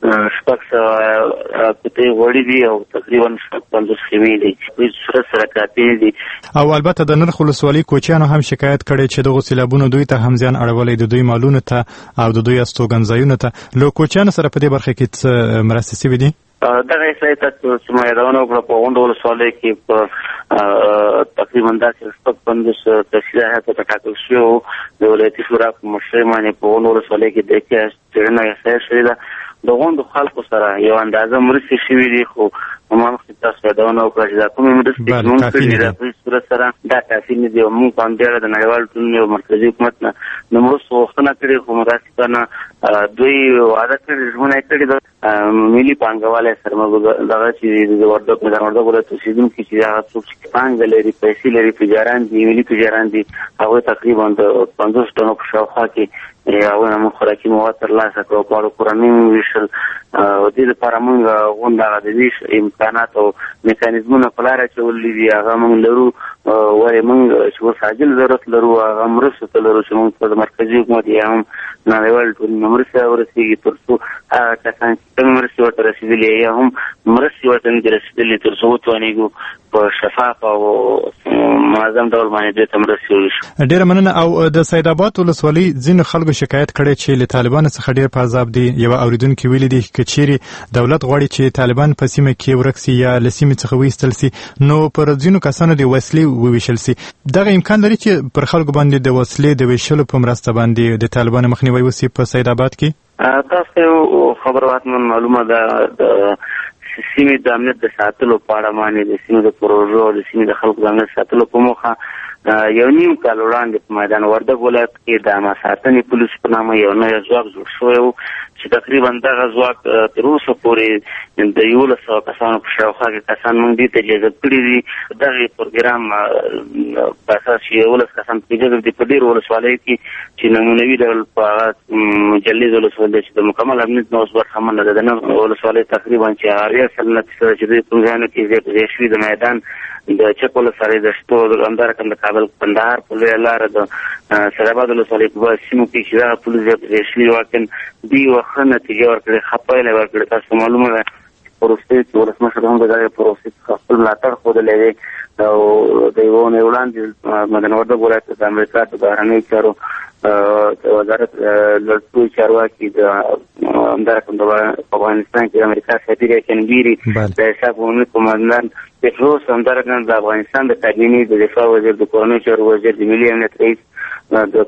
600 پتې وړي دي او تقریبا 50 خیمې دي په صورت سره کافي دي. او البته د نرخ ولسوالۍ کوچیانو هم شکایت کړي چې دغه سیلابونو دوی ته هم ځان اړولې د دوی مالونو ته او د دوی استوګنځایونو ته. له کوچیانو سره په دې برخه کې څه مرستې سوي دي؟ دغه اصلاحات چې ما یادونه وکړه په غونډه ولسوالۍ کې په تقریبا داسې 50 تشریحات ته ټاکل شوي وو. د ولایتي شورا په مشرۍ باندې په غونډه ولسوالۍ کې د کې څېړنه احصایه شوې ده. د غونډو خلکو سره یو اندازه مرستې شوي دي خو ما مخکې تاسو یادونه وکړه چې دا کومې مرستې چې موږ کړي دي د په صورت سره دا کافي نه دي او موږ په همدې اړه د نړیوال ټولنې او مرکزي حکومت نه د مرستو غوښتنه کړې خو مرستې نه دوی وعده کړې ژمنه یې کړې ده ملي پانګوالی سره موږ دغه چې د وردګ میدان وردګ ولایت اوسېدونکي چې هغه څوک چې پانګه لري پیسې لري تجاران دي ملي تجاران دي هغوی تقریبا د 50 ټنو په شاوخوا کې هغوی نه موږ خوراکي مواد ترلاسه کړو په اړه کورنۍ ویشل دې لپاره موږ غونډه د ویش امکانات او میکانیزمونه په لاره اچولي دي هغه موږ لرو ولې موږ چې اوس عاجل ضرورت لرو هغه مرستو ته لرو چې موږ په مرکزي حکومت یا هم نړیوال ټولنې مرستې ورسېږي تر څو هغه کسان چې کومې مرستې ورته رسېدلي یا هم مرستې ورته نه دي رسېدلي تر څو وتوانېږو په شفاف او منظم ډول باندې دوی ته مرستې وویشو. ډېره مننه. او د سید آباد ولسوالۍ ځینو خلکو شکایت کړی چې له طالبانو څخه ډېر په عذاب دي. یوه اورېدونکي ویلي دي که چیرې دولت غواړي چې طالبان په سیمه کې ورک سي یا له سیمې څخه وایستل سي نو پر ځینو کسانو د وسلې وویشل سي. دغه امکان لري چې پر خلکو باندې د وسلې د ویشلو په مرسته باندې د طالبانو مخنیوی وسي په سید آباد کې؟ تاسو خبره حتماً معلومه ده د سیمې د امنیت د ساتلو په اړه باندې د سیمې د پروژو او د سیمې د خلکو د امنیت ساتلو په موخه 1.5 کال وړاندې په میدان وردګ ولایت کې د عامه ساتنې پولیس په نامه یو نوی ځواک جوړ شوی و چې تقریبا دغه ځواک تر اوسه پورې د 1100 کسانو په شاوخوا کې کسان موږ دې ته جذب کړي دي. دغه پروګرام په اساس چې 11 کسان په جذب دي په ډېرو ولسوالیو کې چې نمونوي ډول په هغه مجلد ولسوالۍ چې د مکمل امنیت نه اوس برخمنه ده. د ولسوالۍ تقریبا چې 80% سره چې دوی کوم ځایونو کې ځای شوي د میدان د چک ولسوالۍ د شتو همدارقم د کابل کندهار په لویه لاره د سیدآباد ولسوالۍ په سیمو کې چې دغه پولیس ځای شوي واقعا دوی ښه نتیجه ورکړې ښه پایله ورکړې. تاسو معلومه ده پروسې کې ولسمشر هم د دغه پروسې څخه خپل ملاتړ ښودلی دی او د یوه اونۍ وړاندې میدان وردګ ولایت د امریکا د بهرنیو چارو وزارت لړتوي چارواکي د همدارنګه د افغانستان کې د امریکا سفیر کنبیري د حساب عمومي قومندان پټروس همدارنګه د افغانستان د کابینې د دفاع وزیر د کورنیو چارو وزیر د ملي امنیت رئیس د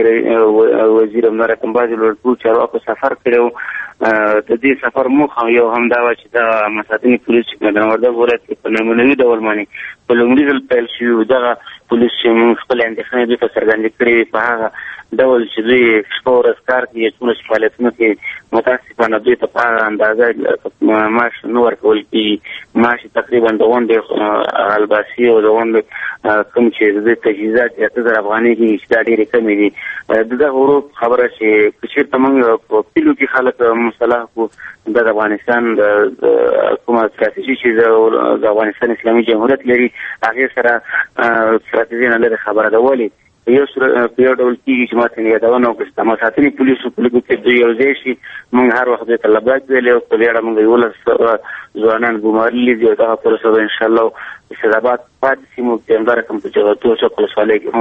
پوهنې وزیر همدارنګه بعضې لړتوي چارواکو سفر کړی د دې سفر موخه یو همدا وه چې دغه مساطنې پولیس چې میدان وردګ ولایت کې په نمونوي ډول باندې په لومړي ځل پیل شوي دغه پولیس چې موږ خپل اندېښنې دوی ته څرګندې کړې په هغه ډول چې دوی شپه ورځ کار کوي څومره چې فعالیتونه کوي متاسفانه دوی ته په هغه اندازه معاش نه ورکول کېږي معاش تقریبا د غونډې الباسي او د غونډې کوم چې د دوی تجهیزات 8000 افغانۍ کېږي چې دا ډېرې کمې دي د دغه ورو خبره چې که چېرته موږ په پیلو کې خلک مصالح کړو د افغانستان د کومه ستراتیژي چې د افغانستان اسلامي جمهوریت لري هغې سره ستراتیژي نه لري خبره ده ولې په یو ډول کېږي چې ماته یادونه وکړه چې د مساطنې پولیسو په لږو کې دوی یو ځای شي موږ هر وخت دوی ته لبیک ویلې او په دې اړه موږ 11 ځوانان ګمارلي دي او دغه پروسه به انشاءالله سیدآباد پاتې سیمو کې همدارنګه په جغتو چوک ولسوالۍ کې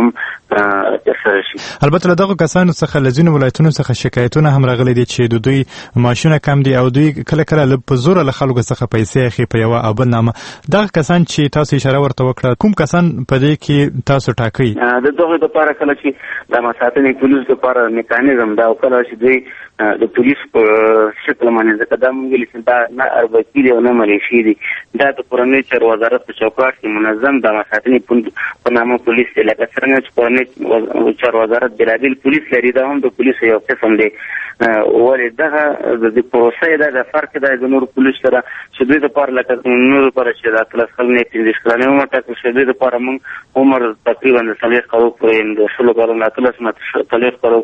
هم ترسره شي. البته له دغو کسانو څخه له ځینو ولایتونو څخه شکایتونه هم راغلي دي چې د دوی معاشونه کم دي او دوی کله کله په زوره له خلکو څخه پیسې اخلي په یوه او بل نامه. دغه کسان چې تاسو اشاره ورته وکړه کوم کسان په دې کې تاسو ټاکئ؟ د دغو دپاره کله چې د مساطنې پولیس دپاره میکانیزم دا او کله چې دوی د پولیس په شکل باندې ځکه دا موږ ویلي چې دا نه اربکي دي او نه ملیشي دي دا د کورنیو چارو وزارت په چوکاټ کې منظم د مساطنې په نامه پولیس دی لکه څرنګه چې کورنیو چارو وزارت بېلابېل پولیس لري دا هم د پولیسو یو قسم دی ولې دغه د پروسه دا د فرق دی د نورو پولیس سره چې دوی دپاره لکه نورو دپاره چې د 18 کلنې 15 کلنې عمر ټاکل شوی دوی دپاره موږ عمر تقریبا د 40 کالو پورې د 16 کالو نه 18 نه 40 کالو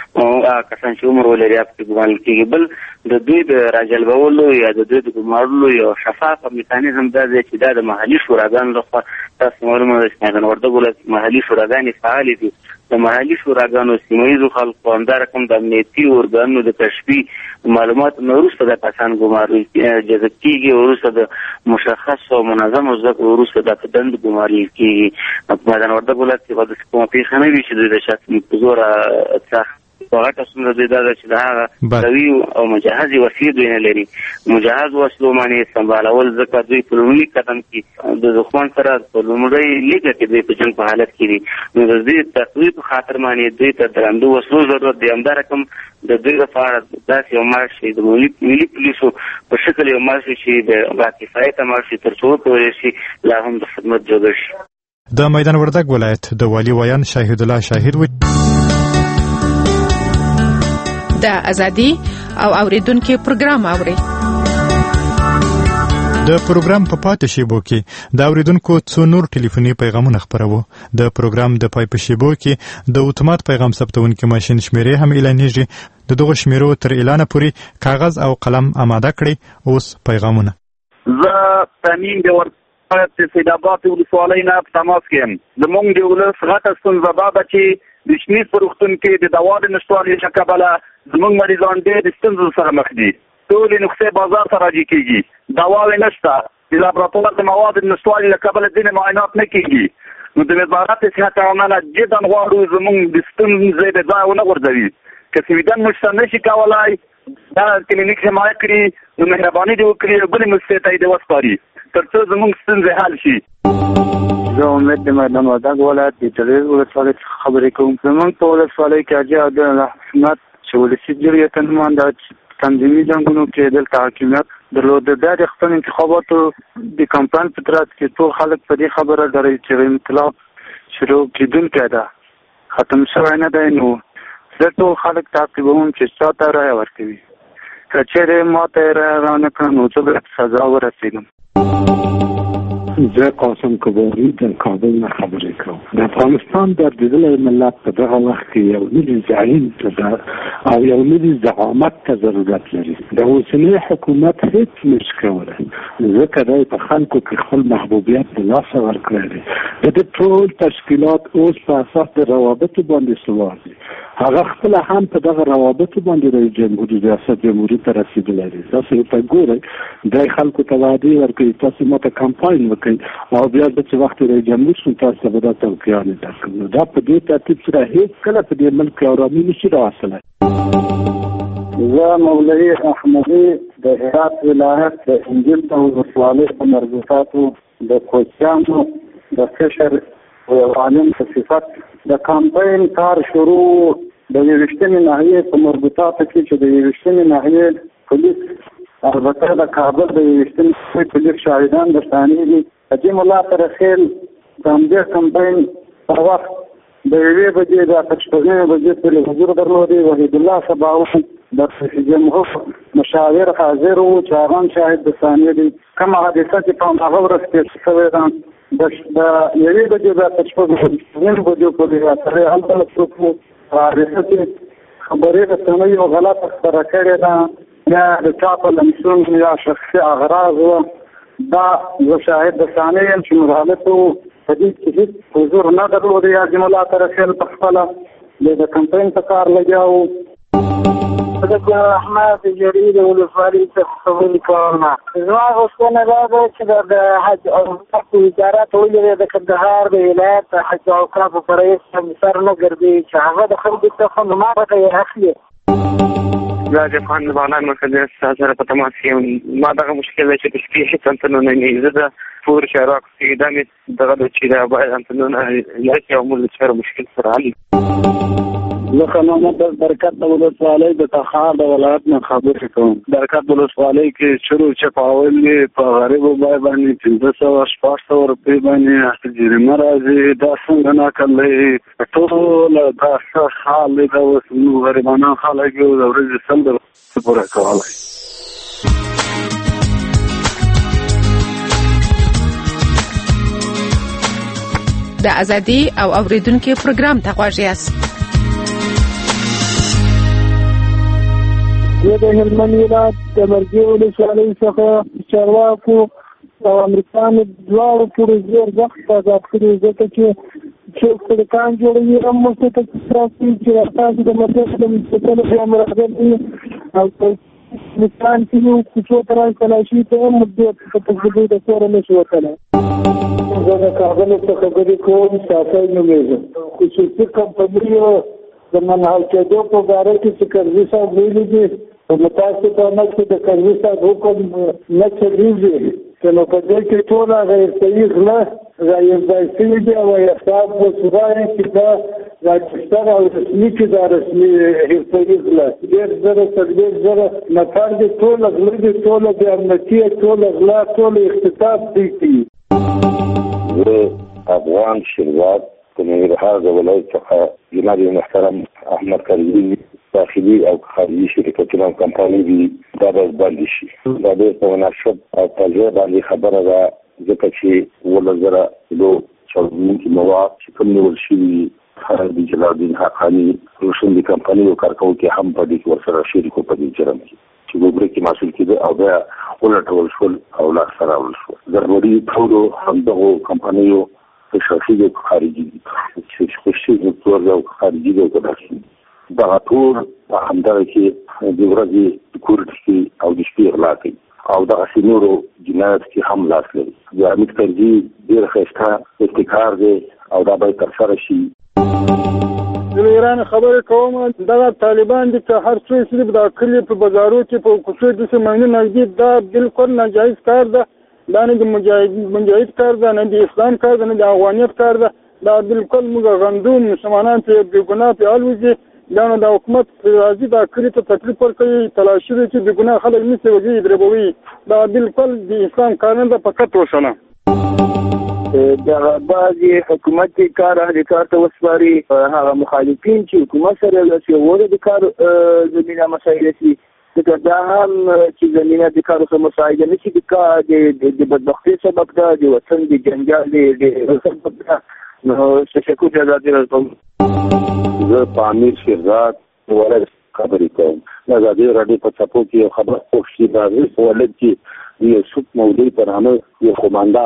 کسان چې عمر ولري هغه ګمارل کېږي. بل د دوی د راجلبولو یا د دوی د ګمارلو یو شفاف میکانیزم دا دی چې دا د محلي شوراګانو لخوا تاسو معلومه ده چې میدان وردګ ولایت محلي شوراګانې فعالې دي د محلي شوراګانو سیمه خلکو همدارنګه د امنیتي ارګانونو د کشفي معلوماتو نه وروسته د کسان ګمارل جذب کېږي وروسته د مشخص او منظم زده کړو وروسته د دند ګمارل کېږي. په میدان وردګ ولایت کې به داسې کومه پېښه نه وي چې دوی د شخصي په زوره په غټه څومره دوی دا ده چې د هغه قوي او مجهزې وسلې دوی نه لري. مجهز وسلو باندې سمبالول ځکه دوی په لومړي قدم کې د دښمن سره په لومړۍ لیږه کې دوی په جنګ په حالت کې دي نو د دوی تقوی په خاطر باندې دوی ته درندو وسلو ضرورت دی. همدارنګه د دوی لپاره داسې یو معاش د ملي پولیسو په شکل یو معاش چې د باکفایته معاش تر څو وکولی شي لا هم د خدمت جوړ شي. د میدان وردګ ولایت د والي ویان شاهد الله شاهد د ازادي او اوریدونکو پروګرام اوري. د پروګرام په پاتې شیبو کې د اوریدونکو څو نور ټلیفوني پیغامونه خبرو. د پروګرام د پای په شیبو کې د اتومات پیغام ثبتونکو ماشين شمیرې هم اعلانېږي. د دغه شمیرو تر اعلان پورې کاغذ او قلم آماده کړئ. اوس پیغامونه. زه تامین د ورته سیدآباد ولسوالۍ نه په تماس کې یم. زموږ د ولس غټه ستونزه دا ده چې د شمیر په روغتون کې د دوا د نشتوالي له کبله زموږ مریضان ډېر د ستونزو سره مخ دي. ټولې نسخې بازار ته راجع کېږي، دواوې نشته، د لابراتوار د موادو د نشتوالي له کبله ځینې معاینات نه کېږي. نو د وزارت صحت عامه جدا غواړو زموږ د ستونزې د ځای ونه غورځوي. که سویدن موږ نشي کولی دا کلینیک حمایه کړي نو مهرباني دې وکړي بلې موسسې ته یې دې وسپاري تر څو زموږ ستونزې حل شي. زه امید د میدان وردګ ولایت د جلریز ولسوالۍ څخه خبرې کوم. زموږ په ولسوالۍ کې حاجي عبدالله حکومت چې ولسي جرګې نماینده تنظیمي جنګونو کې دلته حاکمیت درلوده. دا د خپل انتخاباتو د کمپاین په ترڅ کې ټول خلک په دې خبره دري چې انقلاب شروع کېدونکی ده، ختم شوی نه دی. نو زه ټول خلک تعقیبوم چې چا ته رایه ورکوي. که چېرې ما ته یې رایه رانه کړه نو زه به سزا ورسېږم. زه قاسم کباري د کابل نه خبرې کوم. د افغانستان دردېدلی ملت په دغه وخت کې یو نوي زعیم او یو نوي زعامت ته ضرورت لري. د اوسني حکومت هیڅ نشي کولی ځکه دی په خلکو کې خپل محبوبیت د لاسه ورکړی دی. د دې ټول تشکیلات اوس په اساس د روابطو باندې سوار دي. هغه خپل هم په دغه روابطو باندې رئیس جمهور ریاست جمهوریت ته رسیدلی دی. تاسو ته ګورئ دی خلکو ته وعدې ورکوي تاسو ماته کمپاین وکړئ او بیا د چې وخت رئیس جمهور شو تاسو ته به دا توقیانې درکړو. دا په دې ترتیب سره هېڅ کله په دې ملک ارامي نشي راوستلی. زه مولوي احمدي د هرات ولایت د انجیل ولسوالۍ په مربوطاتو د کوچیانو د کشر او عالم په صفت د کمپاین کار شروع د 21مې ناحیې په مربوطاتو کې چې د 21مې ناحیې پولیس البته د کابل د 21مې پولیس شاهدان د ثاني دي حجیم الله ترخیل د همدې کمپاین په وخت د 1 بجې د 8 بجې پورې حضور درلودی. وحید الله سباوي د رئیس جمهور مشاور حاضر وو چې هغه شاهد د ثاني دي. کومه حادثه چې په هغه ورځ کې شوې ده د 1 بجې د 8 بجې پورې سره هلته څوک حادثه کې خبرې رسنۍ او غلطه خبره کړې ده یا د چا په لمسون یا شخصي اغراض و دا زه شاهد د ثاني یم چې مخالف وو په دې کې هیڅ حضور نه درلود. حجیم الله ترخیل په خپله د کمپاین په کار لګیا وو. د احمد جرید ولسوالۍ څخه خبرې کوم. زما غوښتنه دا ده چې د حج او عمرې وزارت ولې د کندهار د ولایت حج او اوقافو په رئیس سر نه ګرځي چې هغه د خلکو څخه معلومات یې اخلي. زه د افغان ځوانان مرکز سره په تماس کې ما دغه مشکل دی چې د شپې هېڅ انتنونه نه زه د پور چارواکو کې دا مې دغه چې دا باید انتنونه لري او موږ د چارو مشکل سره حل زه خانمه برکت ولسوالۍ د تخار د ولایت نه خبرې کوم. برکت ولسوالۍ کې شروع چپاول په غریبو باندې 1500 روپۍ باندې جریمه راځي. دا څنګه ناکلې ټول دا څه حال دی دا اوس موږ غریبانه خلک یو د ورځې سل د پوره کولی. د ازادي او اوریدونکو پروګرام ته غواړئ یاست. زه د هلمند ولایت د مرګي ولسوالۍ څخه چارواکو او امریکایانو دواړو پورې زیار وخت آزاد کړي ځکه چې څوک سړکان جوړوي هم موږ ته ترافیک چې تاسو د مرکز د مستقل بیا مراقبه کوي او مکان کې یو کوڅو ترای تلاشي ته مدې په تجربه د سره نشو وکړه. زه د کابل څخه خبرې کوم. ساتای نومېږم. خصوصي کمپنیو د منحل کېدو په باره کې چې کرزي صاحب ویلي دي په متاسفانه چې د کرزي صاحب حکم نه چلیږي که نو په دې کې ټول هغه ارتعي غله رایځای شوي دي او احساب وسوایي چې دا راجستر او رسمي کې دا رسمي ارتعي غله 1,000 نفر دي ټول غله دي ټول د امنیتي ټول غلا ټول اختطاف دي. افغان شیروات د ننګرهار د ولایت څخه جناب محترم احمد کرزي داخلي او خارجي شرکتونه او کمپنۍ دي دا به بند شي. دا د مناسب او تازه باندې خبره ده ځکه چې 2000 چلونکي مواد چې کوم نیول شوي خالد جلال الدین حقانی روشن دي کمپنۍ او کارکونکي هم په دې کې ورسره شریکو په دې جرم کې چې ګوبره کې مسؤل کېده او بیا ولټول شول او لا سره ول شو. ضروري ټولو همدغو کمپنیو په شخصي د خارجي چې خصوصي دکتور او خارجي دکتور دا ټول همدغه کې د ورځې کورټي او د شپې غلا کوي او دا سينورو جنایت کې هم لاس لري. د امید کرزي ډېر ښه ابتکار دی او دا باید ترسره شي. د ایران خبرې کوم. دا طالبان دي چې هر څه صرف د کلی په بازارو کې په کوڅو د سیمانو نږدې دا بالکل ناجایز کار ده. دا نه د مجاهد کار ده، نه د اسلام کار ده، نه د افغانیت کار ده. دا بالکل موږ غندو مسلمانان چې بې ګناه په الوزي دا نو د حکومت راځي دا کلی ته تکلیف ورکوي تلاشي دي چې بې ګناه خلک نیسي وځي دربوي. دا بالکل د اسلام کار نه ده فقط وشله. د بعضې حکومت کار اهل کار ته وسپاري هغه مخالفین چې حکومت سره لاسي وړه د کار زمینه مسایل شي ځکه دا هم چې زمینه د کارو سره مسایل نه شي د بدبختۍ سبب ده، د وطن د جنجال د سبب ده. نو شکو جزادي رسوم. زه په امیر شیرزاد ولایت خبرې کوم. د ازادي راډیو په څپو کې یو خبر خوښ شي د هغې په ولایت کې د یوسف مولوي په نامه یو قوماندان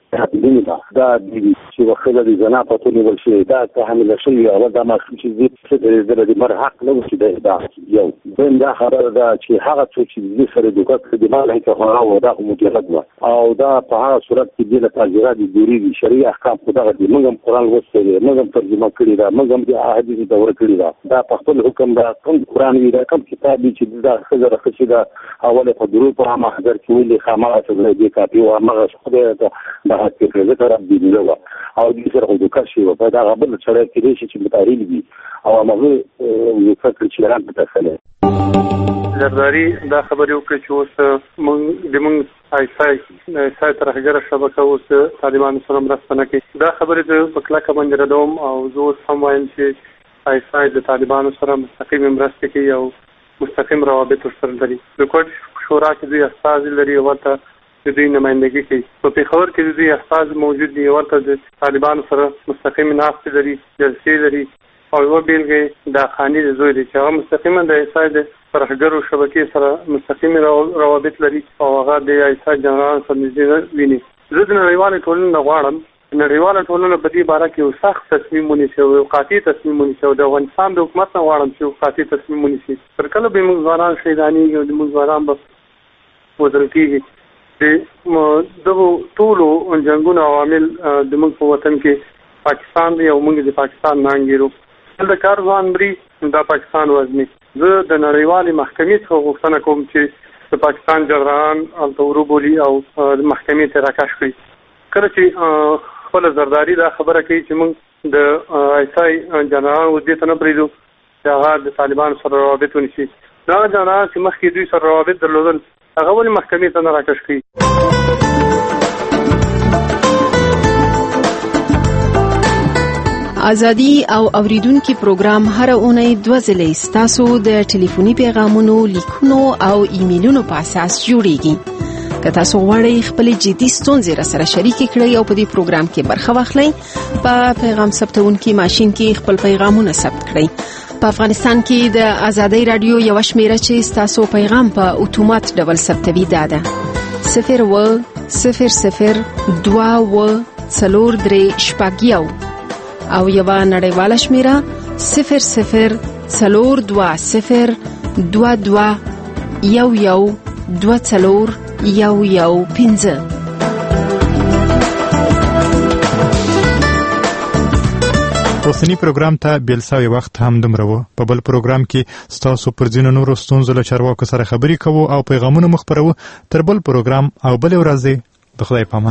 دیني دا چې وخت د زنا په توګه ول شي دا ته حمله شي او دا ما چې د مر حق له چې دا یو دا خبره دا چې هغه چې د سره د وخت د مال هیڅ خبره و دا مجرد و او دا په هغه صورت کې د تاجرات دوری دي شریعه احکام خو دا د موږ قرآن وسته موږ ترجمه کړی دا موږ د احادیث دور کړی دا په خپل حکم دا کوم قرآن وی دا کوم کتاب چې دا خزر خشي دا اوله په درو په محضر کې ویلي خامخا څه دی کاپی او هغه خدای دا حقیقت ذکر دی نو او دې سره د کاشي په دا غبل سره کې چې متعارف دي او هغه یو فکر چې ران په تاسو زرداری دا خبرې وکړي چې اوس موږ ایسای ترهګره شبکه اوس طالبانو سره مرسته نه کوي دا خبرې د په کلکه باندې ردوم او زه اوس هم وایم چې ایسای د طالبانو سره مستقیم مرسته کوي او مستقیم روابط ورسره لري د کوټ شورا کې دوی استازي لري ورته د دوی نمایندګي کوي په پېښور کې دوی استاذ موجود دي ورته د طالبانو سره مستقیم ناستې لري جلسې لري او یو بیلګې د خاني د زوی دي چې هغه مستقیما د ایسای د ترهګرو شبکې سره مستقیم روابط لري او هغه د ایسای جنرال سره نږدې ویني زه د نړیوالې ټولنې نه غواړم نړیواله ټولنه په دې باره کې یو سخت تصمیم ونیسي او قاطع تصمیم ونیسي او د افغانستان د حکومت نه غواړم چې یو قاطع تصمیم ونیسي تر کله به موږ ځوانان شهیدانېږي او موږ ځوانان به وژل کېږي د دغو ټولو جنګونو عوامل د موږ په وطن کې پاکستان دی او موږ د پاکستان نه انګیرو د کار ځوان مري دا پاکستان وزني زه د نړیوالې محکمې څخه غوښتنه کوم چې د پاکستان جران هلته وروبولي او محکمې ته راکش کړي کله چې خپل زرداری دا خبره کوي چې موږ د ایسای جنرال وزیر ته نه پریږدو چې هغه د طالبانو سره روابط ونیسي دا جنرال چې مخکې دوی سره روابط درلودل هغه ولې محکمې ته نه راکش کړي ازادي او اوریدونکو پروګرام هر اونۍ 2 ځله ستاسو د ټلیفوني پیغامونو لیکونو او ایمیلونو په اساس جوړیږي که تاسو غواړئ خپل جدي ستونزې سره شریک کړئ او په دې پروګرام کې برخه واخلئ په پیغام ثبتونکي ماشين کې خپل پیغامونه ثبت کړئ په افغانستان کې د ازادي رادیو یو شمیره چې تاسو پیغام په اتومات ډول ثبتوي ده 02022 او یو نړیواله شمیره 0022211241115 اوسنی پروګرام ته بیلساوي وخت هم دومره و په بل پروګرام کې ستاسو پر ځینو نورو ستونزو له چارواکو سره خبرې کوو او پیغامونه مخبرو تر بل پروګرام او بل ورځې د خدای پامان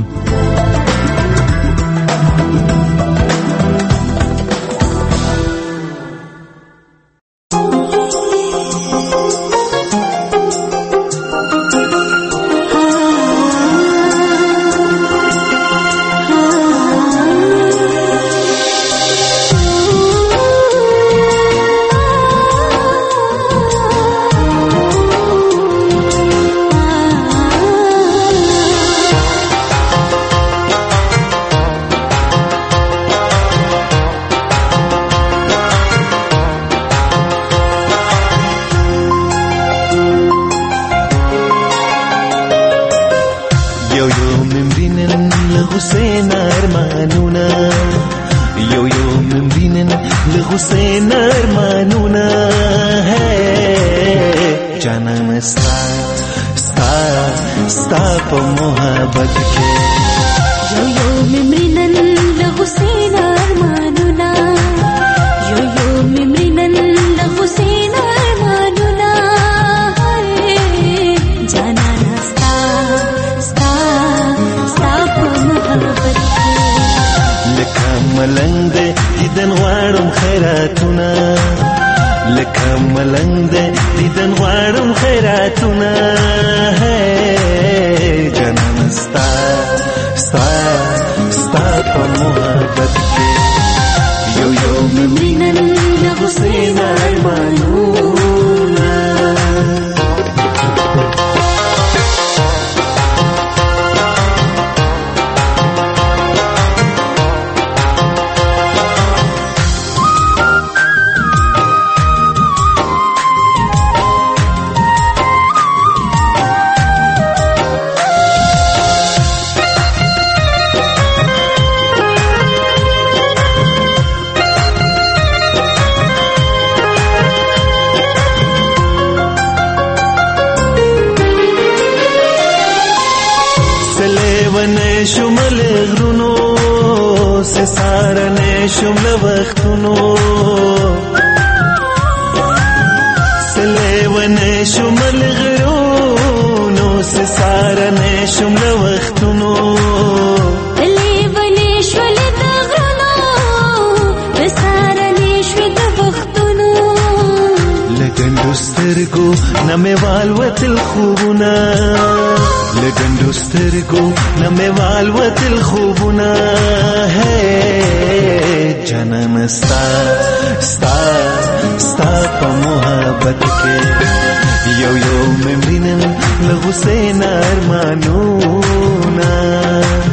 سارنې شم له وختونو سلیونې شم له غرونو سارنې شم له وختونو سلیونې شم له غرونو سارنې شم له وختونو لګندو سترګو نمې والوتل خوبونه لګندو سترګو نمې والوتل خوبونه جنم ستا ستا ستا په محبت کې یو یو مې وینم له غصې نه ارمانونه